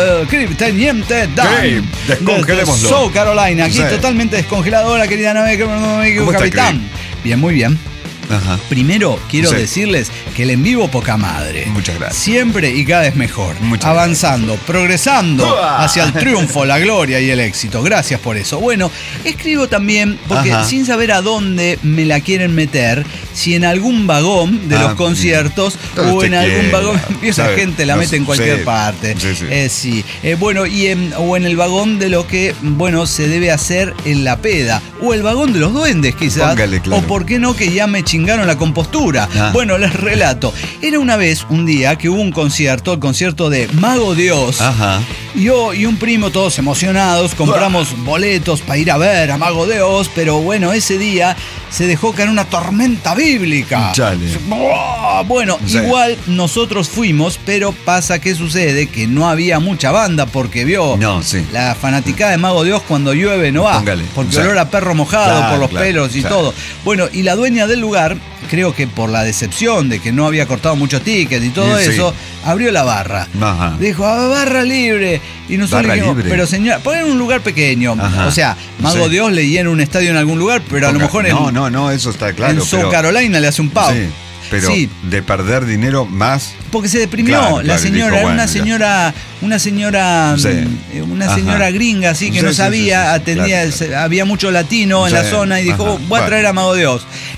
Teniente Dan. Crave, descongelémoslo. Desde South Carolina, aquí Sí. totalmente descongelado. La querida nave, ¿Cómo está, capitán. Crave? Bien, muy bien. Ajá. Primero, quiero Sí. decirles que el en vivo poca madre. Muchas gracias. Siempre y cada vez mejor. Muchas Avanzando, progresando ¡Uah! hacia el triunfo, la gloria y el éxito. Gracias por eso. Bueno, escribo también porque Ajá. sin saber a dónde me la quieren meter, si en algún vagón de los conciertos donde o en usted algún quiera, vagón, esa ¿sabe? gente la No mete en sé, cualquier sí, parte. sí. Bueno, o en el vagón de lo que, bueno, se debe hacer en la peda. O el vagón de los duendes, quizás. Póngale, claro. O por qué no, que ya me chingaron la compostura. Ah. Bueno, les relato. Era una vez, un día, que hubo un concierto, el concierto de Mago Dios. Ajá. Yo y un primo, todos emocionados, compramos boletos para ir a ver a Mago Dios, pero bueno, ese día se dejó caer una tormenta bíblica. Chale. Bueno, Sí. igual nosotros fuimos, pero pasa que sucede que no había mucha banda porque vio No, sí. la fanaticada de Mago Dios cuando llueve no va. Póngale. Porque Sí. olor a perro mojado Claro, por los claro, pelos y claro. todo. Bueno, y la dueña del lugar, creo que por la decepción de que no había cortado muchos tickets y todo Sí. eso, abrió la barra. Ajá. Dijo, barra libre. Y nosotros Barra le dijimos, libre. pero señora, ponen un lugar pequeño. Ajá. O sea, Mago Sí. Dios le llena un estadio en algún lugar, pero a lo mejor No, eso está claro. en South pero- Carolina le hace un pau. Sí, pero Sí. de perder dinero más. Porque se deprimió Claro, la claro, y señora, dijo, era bueno, una ya. señora, Sí. una Ajá. señora gringa así que Sí, no sí, sabía, sí, sí, atendía, claro. había mucho latino en la Sí. zona y dijo, Ajá. voy a Bueno. traer a Mago Dios.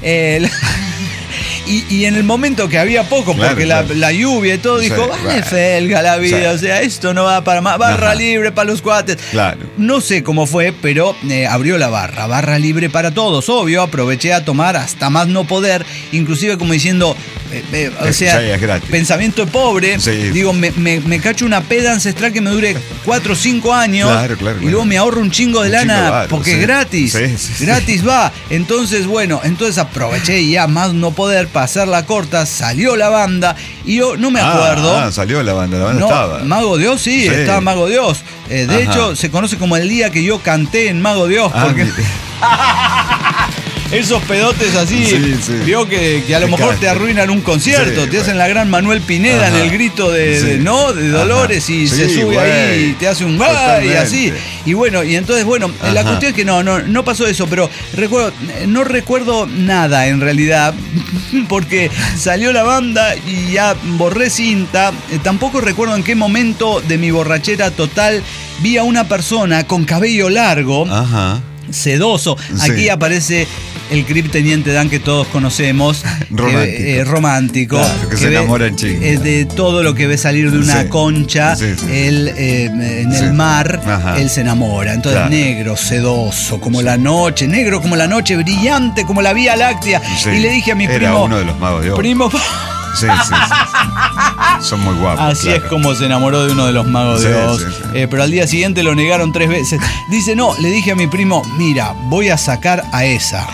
Y en el momento que había poco, Claro, porque claro. la lluvia y todo, Sí, dijo, vale bueno. felga la vida, Sí. o sea, esto no va para más, barra Ajá. libre para los cuates. Claro. No sé cómo fue, pero abrió la barra libre para todos, obvio, aproveché a tomar hasta más no poder, inclusive como diciendo, O sea, ya es gratis. pensamiento de pobre. Sí. Digo, me cacho una peda ancestral que me dure 4 o 5 años. Claro. Y luego me ahorro un chingo de lana varo, porque sí. es gratis. Sí. Gratis va. Entonces, bueno, aproveché y ya más no poder pasar la corta. Salió la banda y yo no me acuerdo. Salió la banda No, estaba. Mago Dios, sí, estaba Mago Dios. De hecho, se conoce como el día que yo canté en Mago Dios. Porque esos pedotes así, Sí. vio que a lo mejor te arruinan un concierto. Sí, te hacen la gran Manuel Pineda en el grito de Dolores y se sube ahí y te hace un ¡ay! Y así. Y bueno, y entonces, la cuestión es que no pasó eso, pero no recuerdo nada en realidad, porque salió la banda y ya borré cinta. Tampoco recuerdo en qué momento de mi borrachera total vi a una persona con cabello largo. Sedoso. Sí. Aquí aparece el Crip Teniente Dan que todos conocemos. Romántico. Claro, que se enamora en chinga. De todo lo que ve salir de una concha. Sí. Él en el mar, él se enamora. Entonces, negro, sedoso, como la noche, negro como la noche, brillante como la Vía Láctea. Sí. Y le dije a mi Era primo. uno de los magos de oro. Primo. Sí. Son muy guapos. Así es como se enamoró de uno de los magos de Oz. Sí. Pero al día siguiente lo negaron 3 veces. Dice, no, le dije a mi primo, mira, voy a sacar a esa.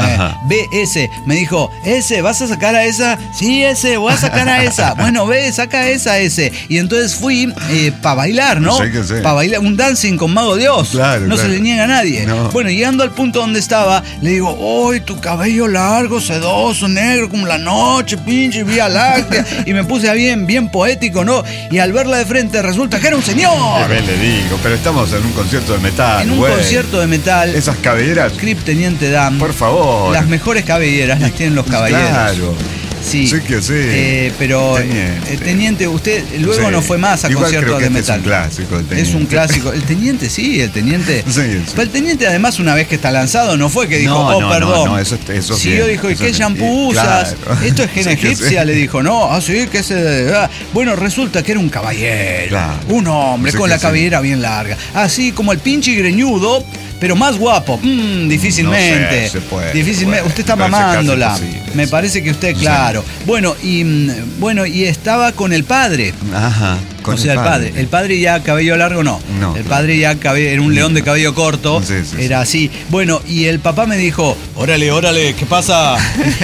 Ve ese, me dijo, ¿ese? ¿Vas a sacar a esa? Sí, ese, voy a sacar a esa. Bueno, ve, saca a ese. Y entonces fui para bailar, ¿no? Sí. Para bailar, un dancing con Mago Dios. Claro, se le niega a nadie. No. Bueno, llegando al punto donde estaba, le digo, ¡ay, tu cabello largo, sedoso, negro, como la noche, pinche Vía Láctea! Y me puse bien poético, ¿no? Y al verla de frente resulta que era un señor. Le digo, pero estamos en un concierto de metal. En un concierto de metal. Esas cabelleras. Crip Teniente Dan. Por favor. Las mejores cabelleras las tienen los caballeros. Claro. Sí, que sí. Pero Teniente, usted luego no fue más a conciertos de metal. Es un clásico el Teniente. Es un clásico. El Teniente, sí, el Teniente. Sí. Pero el Teniente, además, una vez que está lanzado, no fue que dijo, perdón. No, eso sí, bien, yo dijo, ¿y qué bien. shampoo usas? Claro. Esto es gena egipcia, le dijo, no, sí, que ese. Bueno, resulta que era un caballero. Claro. Un hombre con la cabellera bien larga. Así como el pinche greñudo, pero más guapo. Difícilmente. No sé, se puede, Difícilmente. se puede. Usted está Me parece mamándola. casi imposible. Me parece que usted, claro. Bueno, y estaba con el padre. Con el padre. El padre ya cabello largo no. El padre ya era un león de cabello corto. Sí. Era así. Bueno, y el papá me dijo, órale, ¿qué pasa?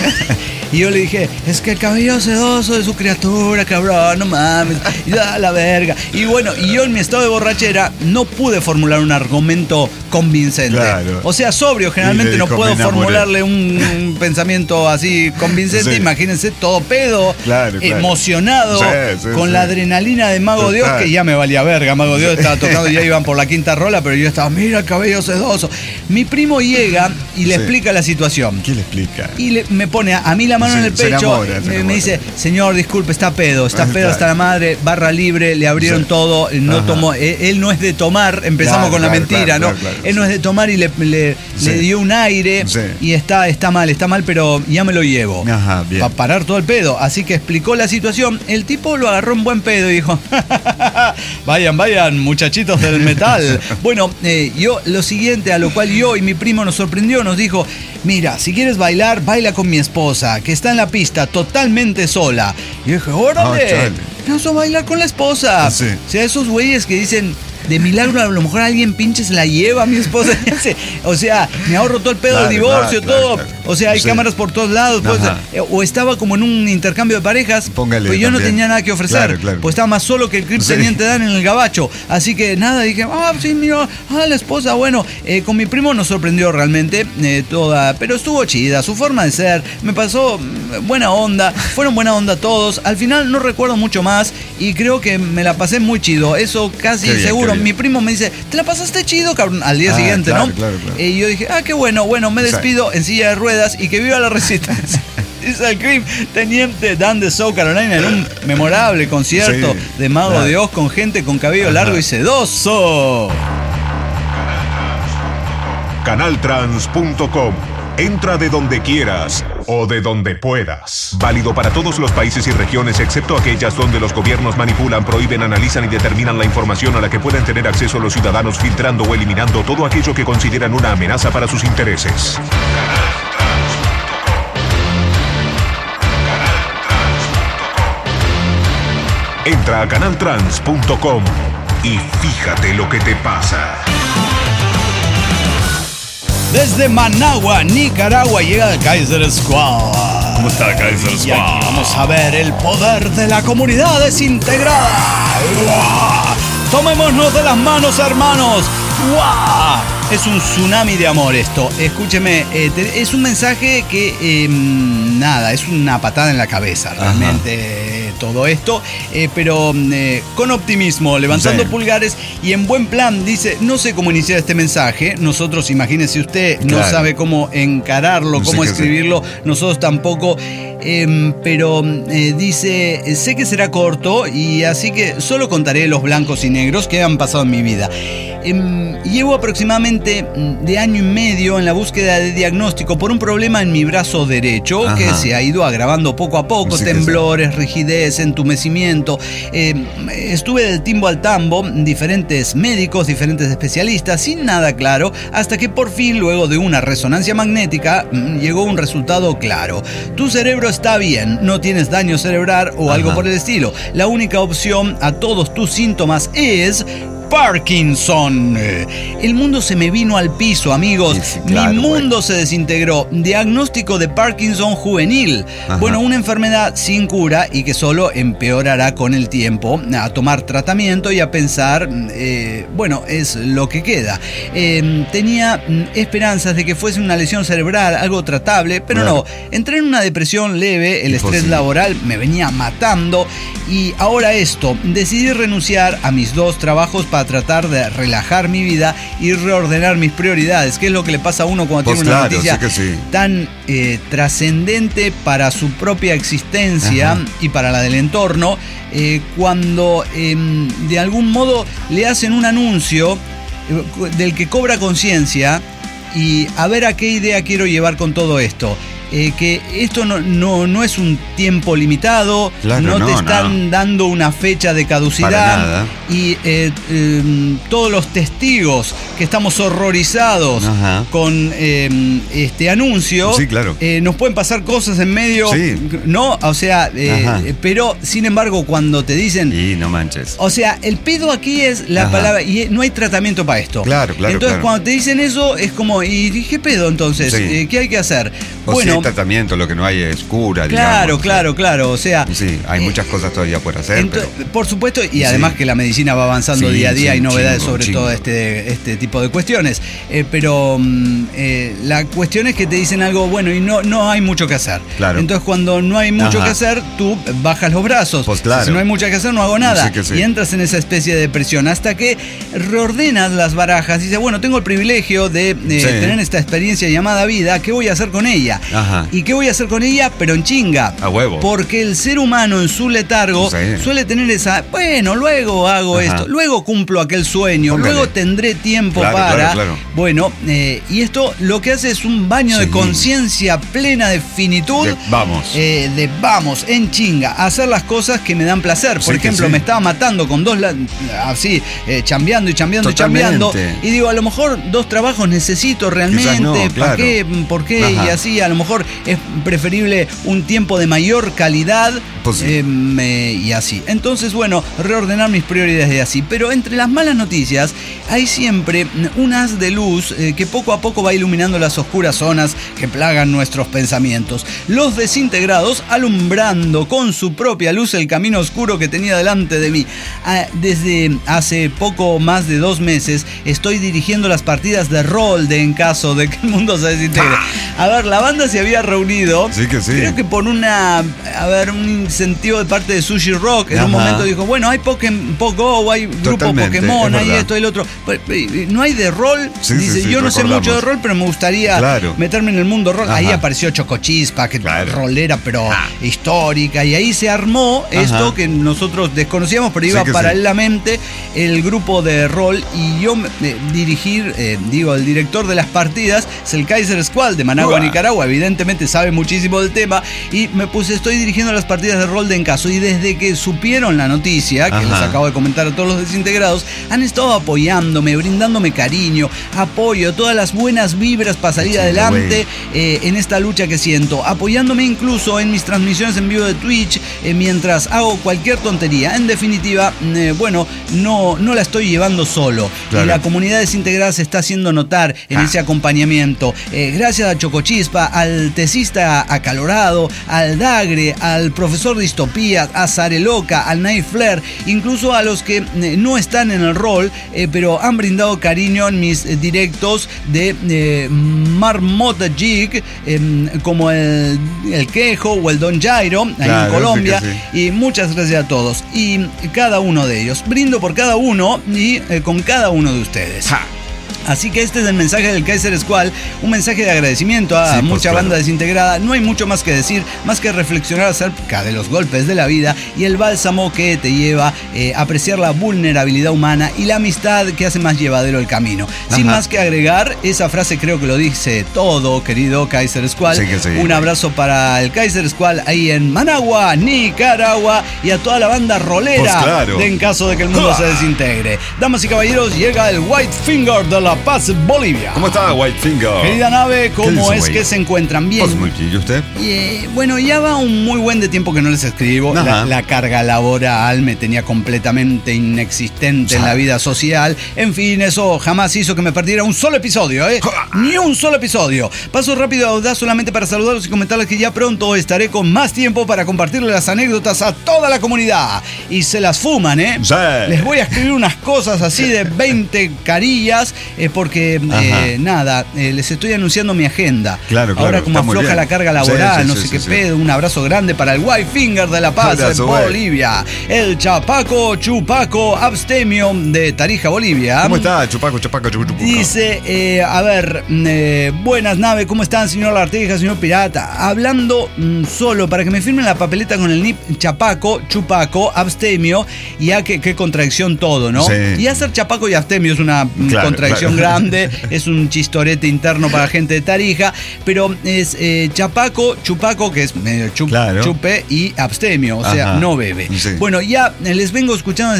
Y yo le dije, es que el cabello sedoso de su criatura, cabrón, no mames, ya la verga. Y bueno, y yo en mi estado de borrachera no pude formular un argumento convincente. Claro. O sea, sobrio, generalmente no puedo formularle un pensamiento así convincente. Sí. Imagínense, todo pedo, claro. emocionado, con la adrenalina de Mago Total. Dios, que ya me valía verga. Mago Dios estaba tocando, ya iban por la quinta rola, pero yo estaba, mira el cabello sedoso. Mi primo llega y le explica la situación. ¿Qué le explica? Y me pone a mí la mano en el pecho, me dice, señor, disculpe, está pedo hasta la madre, barra libre, le abrieron todo, no tomó, él no es de tomar, empezamos con la mentira, ¿no? Él no es de tomar y le dio un aire y está mal, pero ya me lo llevo. Para parar todo el pedo. Así que explicó la situación, el tipo lo agarró en buen pedo y dijo, vayan, muchachitos del metal. Bueno, yo lo siguiente, a lo cual yo y mi primo nos sorprendió, nos dijo, mira, si quieres bailar, baila con mi esposa, que está en la pista totalmente sola. Y yo dije, órale, vamos a bailar con la esposa. Sí. O sea, esos güeyes que dicen, de milagro a lo mejor alguien pinche se la lleva a mi esposa. O sea, me ahorro todo el pedo del divorcio, todo. O sea, hay cámaras por todos lados. Pues, o estaba como en un intercambio de parejas. Póngale pues yo también. no tenía nada que ofrecer. Claro. Pues estaba más solo que el Crip Teniente Dan en el gabacho. Así que nada, dije, sí, mira, la esposa. Bueno, con mi primo nos sorprendió realmente toda. Pero estuvo chida, su forma de ser. Me pasó buena onda. Fueron buena onda todos. Al final no recuerdo mucho más. Y creo que me la pasé muy chido. Eso casi Qué bien, seguro. qué bien. Mi primo me dice, ¿te la pasaste chido, cabrón? Al día siguiente, claro, ¿no? claro. Y yo dije, qué bueno, me despido en silla de ruedas y que viva la resistencia. Dice el Crip Teniente Dan de South Carolina en un memorable concierto de Mago de Oz con gente con cabello largo y sedoso. Canaltrans.com. Entra de donde quieras o de donde puedas. Válido para todos los países y regiones excepto aquellas donde los gobiernos manipulan, prohíben, analizan y determinan la información a la que pueden tener acceso los ciudadanos, filtrando o eliminando todo aquello que consideran una amenaza para sus intereses. Entra a canaltrans.com y fíjate lo que te pasa. Desde Managua, Nicaragua, llega Kaiser Squad. ¿Cómo está Kaiser Y Squad? aquí vamos a ver el poder de la comunidad desintegrada. ¡Uah! Tomémonos de las manos, hermanos. ¡Uah! Es un tsunami de amor esto. Escúcheme, es un mensaje que, nada, es una patada en la cabeza realmente todo esto, pero con optimismo, levantando pulgares y en buen plan. Dice, no sé cómo iniciar este mensaje. Nosotros, imagínese usted, no sabe cómo encararlo, No sé cómo qué escribirlo. Nosotros tampoco. Pero dice, sé que será corto y así que solo contaré los blancos y negros que han pasado en mi vida. Llevo aproximadamente de año y medio en la búsqueda de diagnóstico por un problema en mi brazo derecho que se ha ido agravando poco a poco, temblores, rigidez, entumecimiento. Estuve del timbo al tambo, diferentes médicos, diferentes especialistas, sin nada claro, hasta que por fin, luego de una resonancia magnética, llegó un resultado claro. Tu cerebro está bien, no tienes daño cerebral o algo por el estilo. La única opción a todos tus síntomas es Parkinson. El mundo se me vino al piso, amigos. Sí, claro, mi mundo se desintegró. Diagnóstico de Parkinson juvenil. Bueno, una enfermedad sin cura y que solo empeorará con el tiempo. A tomar tratamiento y a pensar, bueno, es lo que queda. Tenía esperanzas de que fuese una lesión cerebral, algo tratable, pero no. Entré en una depresión leve, el estrés laboral me venía matando y ahora esto, decidí renunciar a mis 2 trabajos para tratar de relajar mi vida y reordenar mis prioridades, que es lo que le pasa a uno cuando tiene una noticia tan trascendente para su propia existencia y para la del entorno, cuando de algún modo le hacen un anuncio del que cobra conciencia y a ver a qué idea quiero llevar con todo esto. Que esto no es un tiempo limitado, no te están dando una fecha de caducidad y todos los testigos que estamos horrorizados con este anuncio, nos pueden pasar cosas en medio, ¿no? O sea, pero sin embargo cuando te dicen... Y no manches. O sea, el pedo aquí es la palabra y no hay tratamiento para esto. Entonces cuando te dicen eso es como, ¿y qué pedo entonces? ¿Qué hay que hacer? Bueno, tratamiento, lo que no hay es cura, claro, digamos. claro, o sea... Sí, hay muchas cosas todavía por hacer, pero... Por supuesto, y además que la medicina va avanzando día a día, hay novedades sobre todo este tipo de cuestiones, pero la cuestión es que te dicen algo bueno y no hay mucho que hacer. Entonces cuando no hay mucho que hacer, tú bajas los brazos. Si no hay mucho que hacer, no hago nada. Y entras en esa especie de depresión hasta que reordenas las barajas y dices, bueno, tengo el privilegio de tener esta experiencia llamada vida, ¿qué voy a hacer con ella? ¿Y qué voy a hacer con ella? Pero en chinga. A huevo. Porque el ser humano en su letargo suele tener esa, bueno, luego hago esto, luego cumplo aquel sueño, luego tendré tiempo para... Bueno, y esto lo que hace es un baño de conciencia plena de finitud. Vamos, en chinga, a hacer las cosas que me dan placer. Por ejemplo, me estaba matando con 2, así, chambeando y chambeando. Y digo, a lo mor 2 trabajos necesito realmente. ¿Para qué? ¿Por qué? Y así, a lo mejor es preferible un tiempo de mayor calidad y así. Entonces, bueno, reordenar mis prioridades de así. Pero entre las malas noticias hay siempre un haz de luz que poco a poco va iluminando las oscuras zonas que plagan nuestros pensamientos. Los desintegrados alumbrando con su propia luz el camino oscuro que tenía delante de mí. Desde hace poco más de 2 meses estoy dirigiendo las partidas de rol de En caso de que el mundo se desintegre. A ver, la banda se había reunido, creo que por un incentivo de parte de Sushi Rock. En un momento dijo, bueno, hay Pogo, hay grupo Pokémon, hay esto y el otro. No hay de rol. Dice, yo no sé mucho de rol, pero me gustaría meterme en el mundo rol. Ahí apareció Chocochispa, que rolera, pero histórica. Y ahí se armó esto que nosotros desconocíamos, pero iba paralelamente el grupo de rol. Y yo dirigir, el director de las partidas es el Kaiser Squad de Managua, Nicaragua. Evidentemente sabe muchísimo del tema. Y me puse, estoy dirigiendo las partidas de rol de Encaso, y desde que supieron la noticia, que les acabo de comentar a todos los desintegrados, han estado apoyándome, brindándome cariño, apoyo, todas las buenas vibras para salir adelante en esta lucha que siento, apoyándome incluso en mis transmisiones en vivo de Twitch, mientras hago cualquier tontería. En definitiva, bueno, no la estoy llevando solo. Claro. Y la comunidad desintegrada se está haciendo notar en ese acompañamiento. Gracias a Chocochispa, al tesista acalorado, al Dagre, al profesor Distopía, a Zareloca, al Night Flare, incluso a los que no están en el rol, pero han brindado cariño en mis directos de Marmota Jig, como el Quejo o el Don Jairo, ahí en Colombia. Sí. Y muchas gracias a todos. Y cada uno de ellos. Brindo por cada uno y con cada uno de ustedes. Así que este es el mensaje del Kaiser Squall, un mensaje de agradecimiento a mucha banda desintegrada. No hay mucho más que decir, más que reflexionar acerca de los golpes de la vida y el bálsamo que te lleva a apreciar la vulnerabilidad humana y la amistad que hace más llevadero el camino. Sin más que agregar, esa frase creo que lo dice todo, querido Kaiser Squall. Un abrazo para el Kaiser Squall ahí en Managua, Nicaragua, y a toda la banda rolera en caso de que el mundo se desintegre. Damas y caballeros, llega el White Finger de La Paz, Bolivia. ¿Cómo está, Whitefinger? Querida nave, ¿cómo es que se encuentran? Bien. Pues muy bien, ¿y usted? Bueno, ya va un muy buen de tiempo que no les escribo. La carga laboral me tenía completamente inexistente en la vida social. En fin, eso jamás hizo que me perdiera un solo episodio, Ni un solo episodio. Paso rápido a Audaz solamente para saludarlos y comentarles que ya pronto estaré con más tiempo para compartirles las anécdotas a toda la comunidad. Y se las fuman, Sí. Les voy a escribir unas cosas así de 20 carillas, porque les estoy anunciando mi agenda. Ahora como afloja la carga laboral, no sé qué pedo. Un abrazo grande para el White Finger de La Paz, Bolivia. El Chapaco Chupaco Abstemio de Tarija, Bolivia. ¿Cómo está, Chupaco? Dice, buenas naves, ¿cómo están, señor Larteja, señor Pirata? Hablando solo para que me firmen la papeleta con el NIP Chapaco Chupaco Abstemio. Y qué contradicción todo, ¿no? Sí. Y hacer Chapaco y Abstemio es una contradicción grande, es un chistorete interno para gente de Tarija, pero es Chapaco, Chupaco, que es medio chupe, y abstemio, o sea, no bebe. Sí. Bueno, ya les vengo escuchando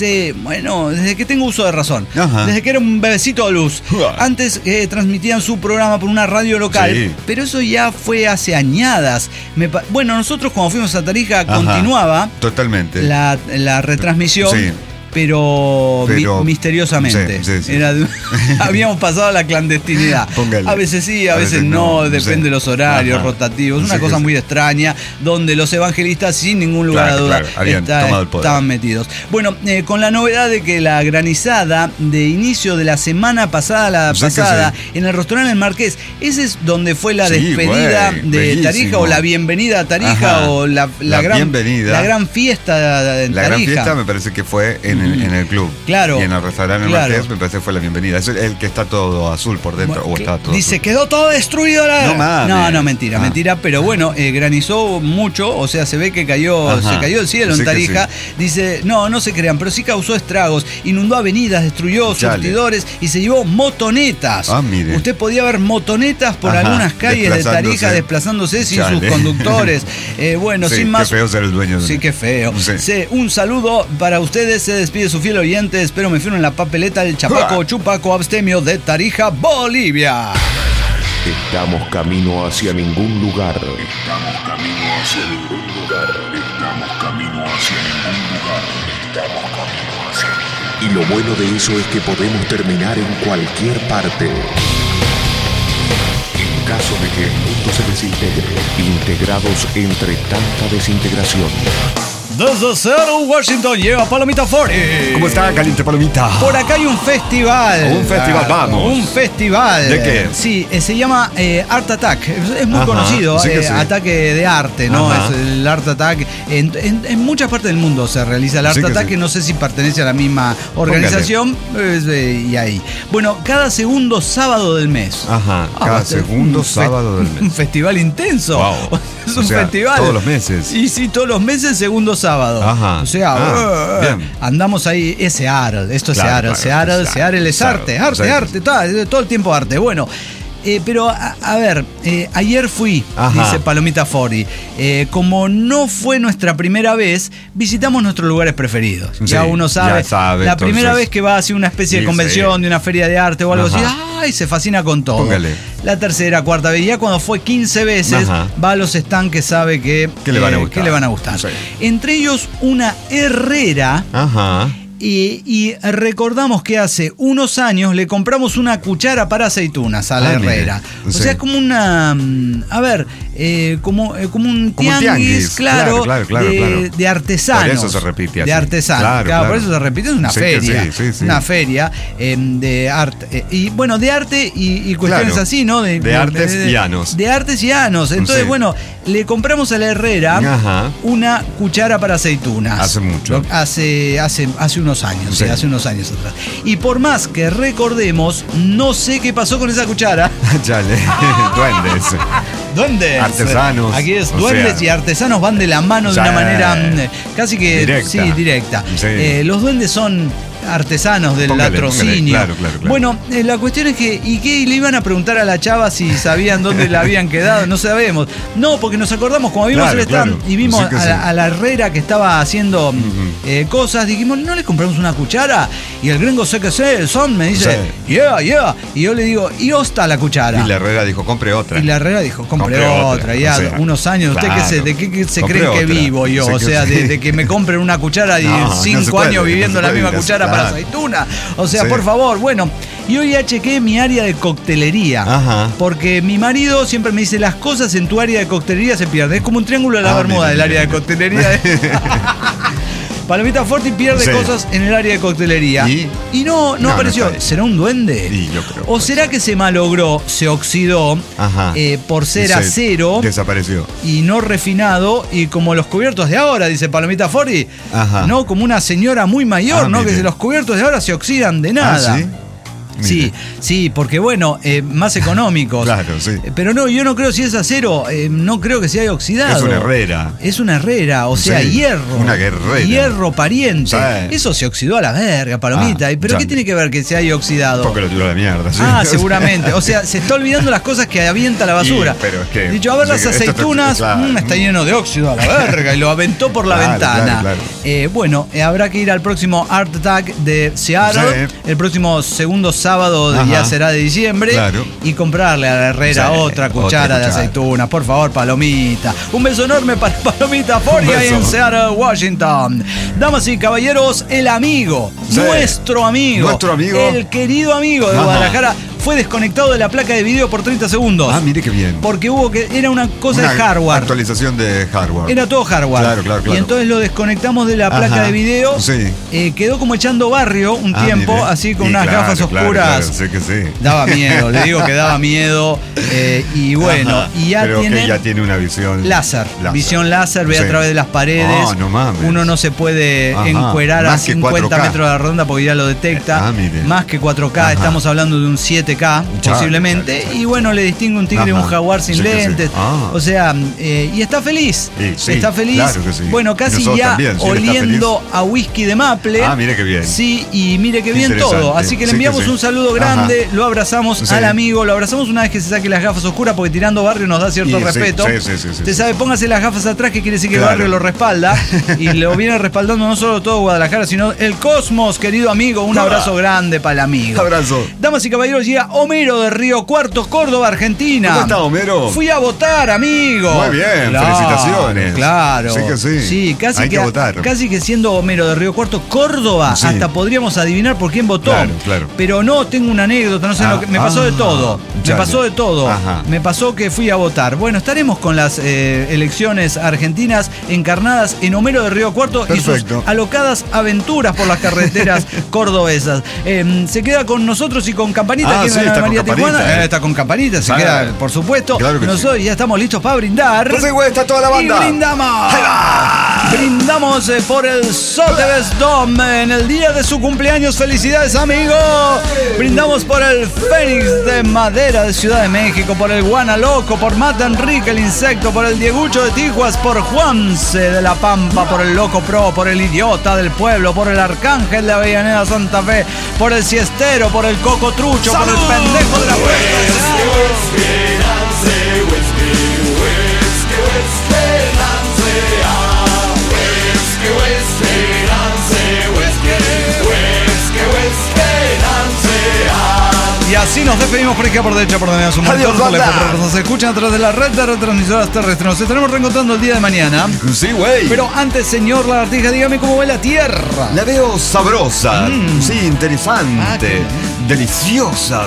desde que tengo uso de razón, desde que era un bebecito de luz. Antes transmitían su programa por una radio local, pero eso ya fue hace añadas. Bueno, nosotros cuando fuimos a Tarija continuaba totalmente la retransmisión. Sí. Pero misteriosamente. Sí. Habíamos pasado a la clandestinidad. Póngale. A veces sí, a veces no, depende de los horarios rotativos. Una cosa muy extraña, donde los evangelistas, sin ningún lugar a duda, estaban metidos. Bueno, con la novedad de que la granizada de inicio de la semana pasada, en el restaurante El Marqués, ese es donde fue la despedida de Tarija, o la bienvenida a Tarija, o la gran fiesta en Tarija. La gran fiesta me parece que fue en el club. Claro. Y en el restaurante El Marqués me parece que fue la bienvenida. Es el que está todo azul por dentro. Bueno, está todo dice, azul. quedó todo destruido. No, mentira. Pero bueno, granizó mucho. O sea, se ve que se cayó el cielo en Tarija. Dice, no se crean, pero sí causó estragos. Inundó avenidas, destruyó surtidores y se llevó motonetas. Mire. Usted podía ver motonetas por algunas calles de Tarija desplazándose sin sus conductores. Sin más. Qué feo ser el dueño. Sí, qué feo. Un saludo para ustedes. Se despide su fiel oyente. Espero me firmen la papeleta del Chapaco Chupaco Abstemio de Tarija, Bolivia. Estamos camino hacia ningún lugar. Y lo bueno de eso es que podemos terminar en cualquier parte. En caso de que el mundo se desintegre, integrados entre tanta desintegración. Desde Seattle, Washington, llega Palomita 40. ¿Cómo está, caliente Palomita? Por acá hay un festival. Un festival, vamos. Un festival. ¿De qué? Sí, se llama Art Attack. Es muy conocido. Sí. Ataque de arte, ¿no? Es el Art Attack. En muchas partes del mundo se realiza el Art Attack, que no sé si pertenece a la misma organización. Y ahí. Bueno, cada segundo sábado del mes. Cada segundo sábado del mes. Un festival intenso. Wow. Es un festival. Todos los meses. Y sí, todos los meses, segundo sábado. O sea, andamos ahí. Es Seattle. Esto es Seattle. Seattle es arte. Arte. Todo el tiempo arte. Bueno. Pero, a ver, ayer fui, Ajá. dice Palomita Forti. Como no fue nuestra primera vez, visitamos nuestros lugares preferidos. Sí, ya uno sabe. ya sabe, la entonces. primera vez que va a una especie de Sí, convención, sí. de una feria de arte o algo Ajá. así, ¡ay! Se fascina con todo. Póngale. La tercera, cuarta vez, ya cuando fue 15 veces, Ajá. va a los stands que sabe que le van a gustar. que le van a gustar. Sí. Entre ellos, una herrera. Ajá. Y recordamos que hace unos años le compramos una cuchara para aceitunas a la herrera. Mire. O Sí. sea, es como una. A ver, como un tianguis, claro, claro. de artesanos. Por eso se repite así. De artesanos. Claro, por eso se repite. Es una Sí, feria. sí. Una feria de arte. Y bueno, de arte y cuestiones Claro. así, ¿no? De artes y anos. De artes y anos. Entonces, Sí. bueno, le compramos a la herrera Ajá. una cuchara para aceitunas. Hace mucho. Hace unos años, Sí. hace unos años atrás. Y por más que recordemos, no sé qué pasó con esa cuchara. Chale. Duendes. ¿Duendes? Artesanos. Aquí es O duendes sea. y artesanos van de la mano de Sí. una manera casi que Directa. sí, directa. Sí. Los duendes son artesanos del Póngale, latrocinio. claro. Bueno, la cuestión es que, ¿y qué le iban a preguntar a la chava si sabían dónde la habían quedado? No sabemos. No, porque nos acordamos, como vimos Claro, el stand claro. y vimos Sí que a la herrera que estaba haciendo cosas, dijimos, ¿no le compramos una cuchara? Y el gringo sé que sé, el son me dice, yeah. Y yo le digo, ¿y dónde está la cuchara? Y la herrera dijo, compre otra. Y la herrera dijo, compre Compre otra. otra. Ya O sea, unos años, ¿usted claro. de qué se Compré creen que otra. vivo yo? Sí, O que sea, sí. de que me compren una cuchara y No, no se 5 puede, años viviendo no se la misma puede, cuchara para claro. aceituna. O sea, Sí. por favor, bueno. Y hoy ya chequé mi área de coctelería. Ajá. Porque mi marido siempre me dice, las cosas en tu área de coctelería se pierden. Es como un triángulo de la Bermuda del área de coctelería. Palomita Forti pierde Sí. cosas en el área de coctelería. Y no No, apareció. no está ahí. ¿Será un duende? Sí, yo creo. ¿O será que se malogró, se oxidó Ajá. por ser Y se acero Desapareció. y no refinado? Y como los cubiertos de ahora, dice Palomita Forti, Ajá. ¿no? Como una señora muy mayor, ¿no? Mire. Que los cubiertos de ahora se oxidan de nada. ¿Ah, sí? Sí, sí, porque bueno, más económicos. Claro, sí. Pero no, yo no creo si es acero, no creo que se haya oxidado. Es una herrera. Es una herrera, o sea, Sí, hierro. una guerrera. Hierro pariente. Sí. Eso se oxidó a la verga, Palomita. ¿Pero ya. qué tiene que ver que se haya oxidado? Porque lo tiró a la mierda. Sí. Ah, seguramente. O sea, se está olvidando las cosas que avienta la basura. Y, pero es que- Dicho, a ver, sí, las esto está- aceitunas, claro. está lleno de óxido a la verga. Y lo aventó por la Claro, ventana. claro. Bueno, habrá que ir al próximo Art Attack de Seattle. Sí. El próximo segundo sábado Ajá. ya será de diciembre. Claro. Y comprarle a la herrera Sí, otra cuchara de cuchara. aceitunas. Por favor, Palomita. Un beso enorme para Palomita Forti Un ahí en beso. Seattle, Washington. Damas y caballeros, el amigo. Sí. Nuestro amigo. Nuestro amigo. El querido amigo de Ajá. Guadalajara fue desconectado de la placa de video por 30 segundos. Ah, mire qué bien. Porque era una cosa Una de hardware. Actualización de hardware. Era todo hardware. Claro. Y entonces lo desconectamos de la placa Ajá. de video. Sí. Quedó como echando barrio un Ah, tiempo, mire. así con Y unas claro, gafas claro, oscuras. claro, sé que sí. Daba miedo, le digo que daba miedo. Y bueno, Ajá. y ya Creo tiene. que ya tiene una visión Láser, visión láser, ve Sí. a través de las paredes. No mames. Uno no se puede Ajá. encuerar a Más que 50 4K. metros de la redonda porque ya lo detecta. Ah, mire. Más que 4K, Ajá. estamos hablando de un 7K posiblemente. chale. Y bueno, le distingue un tigre de un Ajá. jaguar sin Sí que sí. lentes. Ah. O sea, y está feliz. Sí, está feliz. claro que sí. Bueno, Y casi nosotros ya también, si él está oliendo a whisky de maple. Ah, mire qué bien. Sí, y mire qué Qué bien todo. interesante. Así que le Sí que enviamos sí. un saludo grande, lo abrazamos Sí. al amigo, lo abrazamos una vez que se saque las gafas oscuras porque tirando barrio nos da cierto Y sí, respeto. sí. Usted sabe, póngase las gafas atrás, que quiere decir que Claro. el barrio lo respalda. Y lo viene respaldando no solo todo Guadalajara, sino el cosmos, querido amigo. Un abrazo grande para el amigo. Abrazo. Damas y caballeros, llega Homero de Río Cuarto, Córdoba, Argentina. ¿Cómo está, Homero? Fui a votar, amigo. Muy bien, felicitaciones. Claro. Sí que sí. Sí, casi Hay que votar. Casi que siendo Homero de Río Cuarto, Córdoba, Sí. hasta podríamos adivinar por quién votó. Claro. Pero no, tengo una anécdota, no sé lo que. Me pasó de todo. Me chale. pasó de todo. Ajá. Me pasó que fui a votar. Bueno, estaremos con las elecciones argentinas encarnadas en Homero de Río Cuarto y sus Perfecto. alocadas aventuras por las carreteras cordobesas. Se queda con nosotros y con Campanita, aquí Sí, en la está con María Campanita, Tijuana. Está con Campanita, se Claro. queda, por supuesto. Claro que Nosotros ya estamos listos para brindar. Entonces, güey, está toda la banda. Y brindamos. Brindamos por el Sotheby's Dome en el día de su cumpleaños. Felicidades, amigo. Brindamos por el Fénix de Madera de Ciudad de México, por el Guanaloco, por Mata Enrique el Insecto, por el Diegucho de Tijuas, por Juanse de La Pampa, por el Loco Pro, por el Idiota del Pueblo, por el Arcángel de Avellaneda Santa Fe, por el Siestero, por el Coco Trucho, por el Pendejo de la Puerta. Así nos despedimos por aquí por derecha, por donde su Adiós, banda. Nos escuchan a través de la red de retransmisoras terrestres. Nos estaremos reencontrando el día de mañana. Sí, güey. Pero antes, señor Lagartija, dígame cómo ve la Tierra. La veo sabrosa. Sí, interesante. Deliciosa.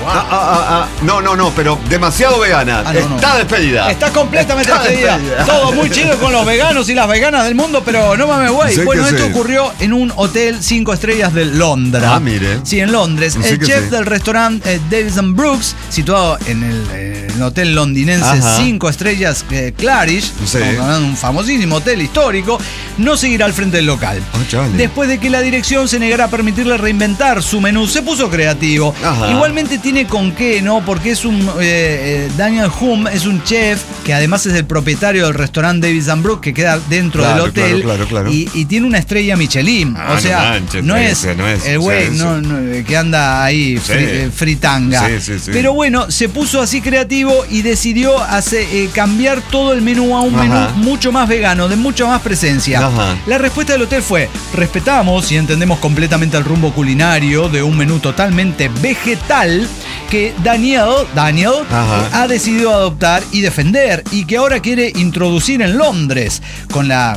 No, pero demasiado vegana. Está despedida. Está completamente despedida. Todo muy chido con los veganos y las veganas del mundo, pero no mames, güey. Sí, bueno, que esto sí. ocurrió en un hotel 5 estrellas de Londres. Ah, mire. Sí, en Londres. Sí, El que chef sí. del restaurante Davis & Brooks, situado en el hotel londinense Ajá. 5 estrellas Claridge, Sí. estamos hablando de un famosísimo hotel histórico, no seguirá al frente del local. chale. Después de que la dirección se negara a permitirle reinventar su menú, se puso creativo. Ajá. Igualmente tiene con qué, ¿no? Porque es un Daniel Humm, es un chef que además es el propietario del restaurante Davis & Brooks, que queda dentro Claro, del hotel. claro. Y tiene una estrella Michelin. Ah, o sea, no manches, no es ese no es, el güey sí, sí. que anda ahí Sí. fritanga. Sí. Pero bueno, se puso así creativo y decidió cambiar todo el menú a un Ajá. menú mucho más vegano, de mucha más presencia. Ajá. La respuesta del hotel fue: respetamos y entendemos completamente el rumbo culinario de un menú totalmente vegetal que Daniel Ajá. ha decidido adoptar y defender, y que ahora quiere introducir en Londres con la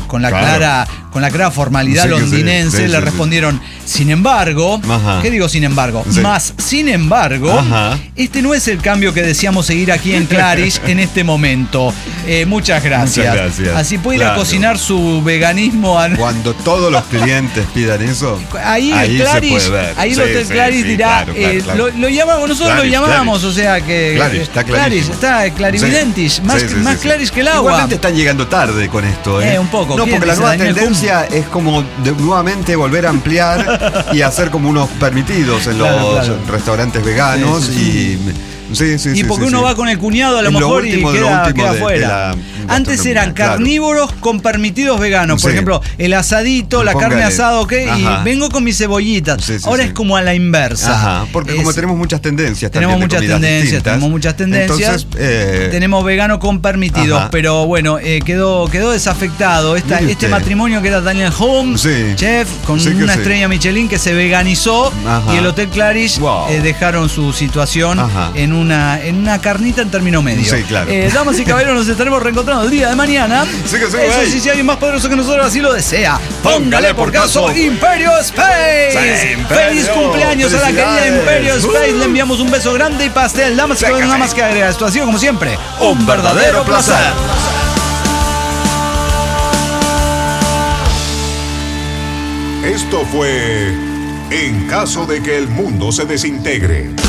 clara formalidad Sí, que sí. londinense. Sí, le sí, respondieron: sin embargo, Ajá. ¿qué digo sin embargo? Sí. Más sin embargo, Ajá. este no es el cambio que deseamos seguir aquí en Claridge en este momento. Muchas gracias. Muchas gracias. Así puede ir a Claro. cocinar su veganismo a Cuando todos los clientes pidan eso, Ahí el se Claridge, puede ver. ahí el Sí, Hotel sí, Claridge sí, dirá, claro. lo llamamos, nosotros Claridge, lo llamamos, Claridge. o sea que Claridge, está Claridge, clarísimo. está clarividentish, Sí. más, Sí, sí, más sí, sí. Claridge que el agua. Igualmente están llegando tarde con esto, ¿eh? Un poco. No, ¿Quién porque la dice? nueva Daniel tendencia es como nuevamente volver a ampliar y hacer como unos permitidos en los Claro. restaurantes veganos Sí, y y porque sí, uno sí. va con el cuñado a lo Es lo mejor último y de lo queda último de fuera. la Antes gastronomía, eran claro. carnívoros con permitidos veganos. Por Sí. ejemplo, el asadito, la Póngale. carne asada, ¿ok? Y Ajá. vengo con mis cebollitas. Sí, sí, Ahora sí. es como a la inversa. Ajá, porque como tenemos muchas tendencias tenemos también de muchas comidas tendencias, distintas, tenemos muchas tendencias. entonces, tenemos vegano con permitidos, Ajá. pero bueno, quedó desafectado Mire este usted. matrimonio que era Daniel Holmes, Sí. chef, con Sí que una sí. estrella Michelin que se veganizó, Ajá. y el Hotel Claridge Wow. dejaron su situación Ajá. en una carnita en término medio. Sí, claro. Damas y caballeros, nos estaremos reencontrando el día de mañana. Sí que sí, Eso güey. sí, si alguien más poderoso que nosotros así lo desea. Póngale por caso. Imperio Space. Sí, Imperio. Feliz cumpleaños a la querida Felicidades. Imperio Space. Le enviamos un beso grande y pastel. Damas y caballeros, nada más que agregar. Esto ha sido, como siempre, un verdadero placer. Esto fue En caso de que el mundo se desintegre.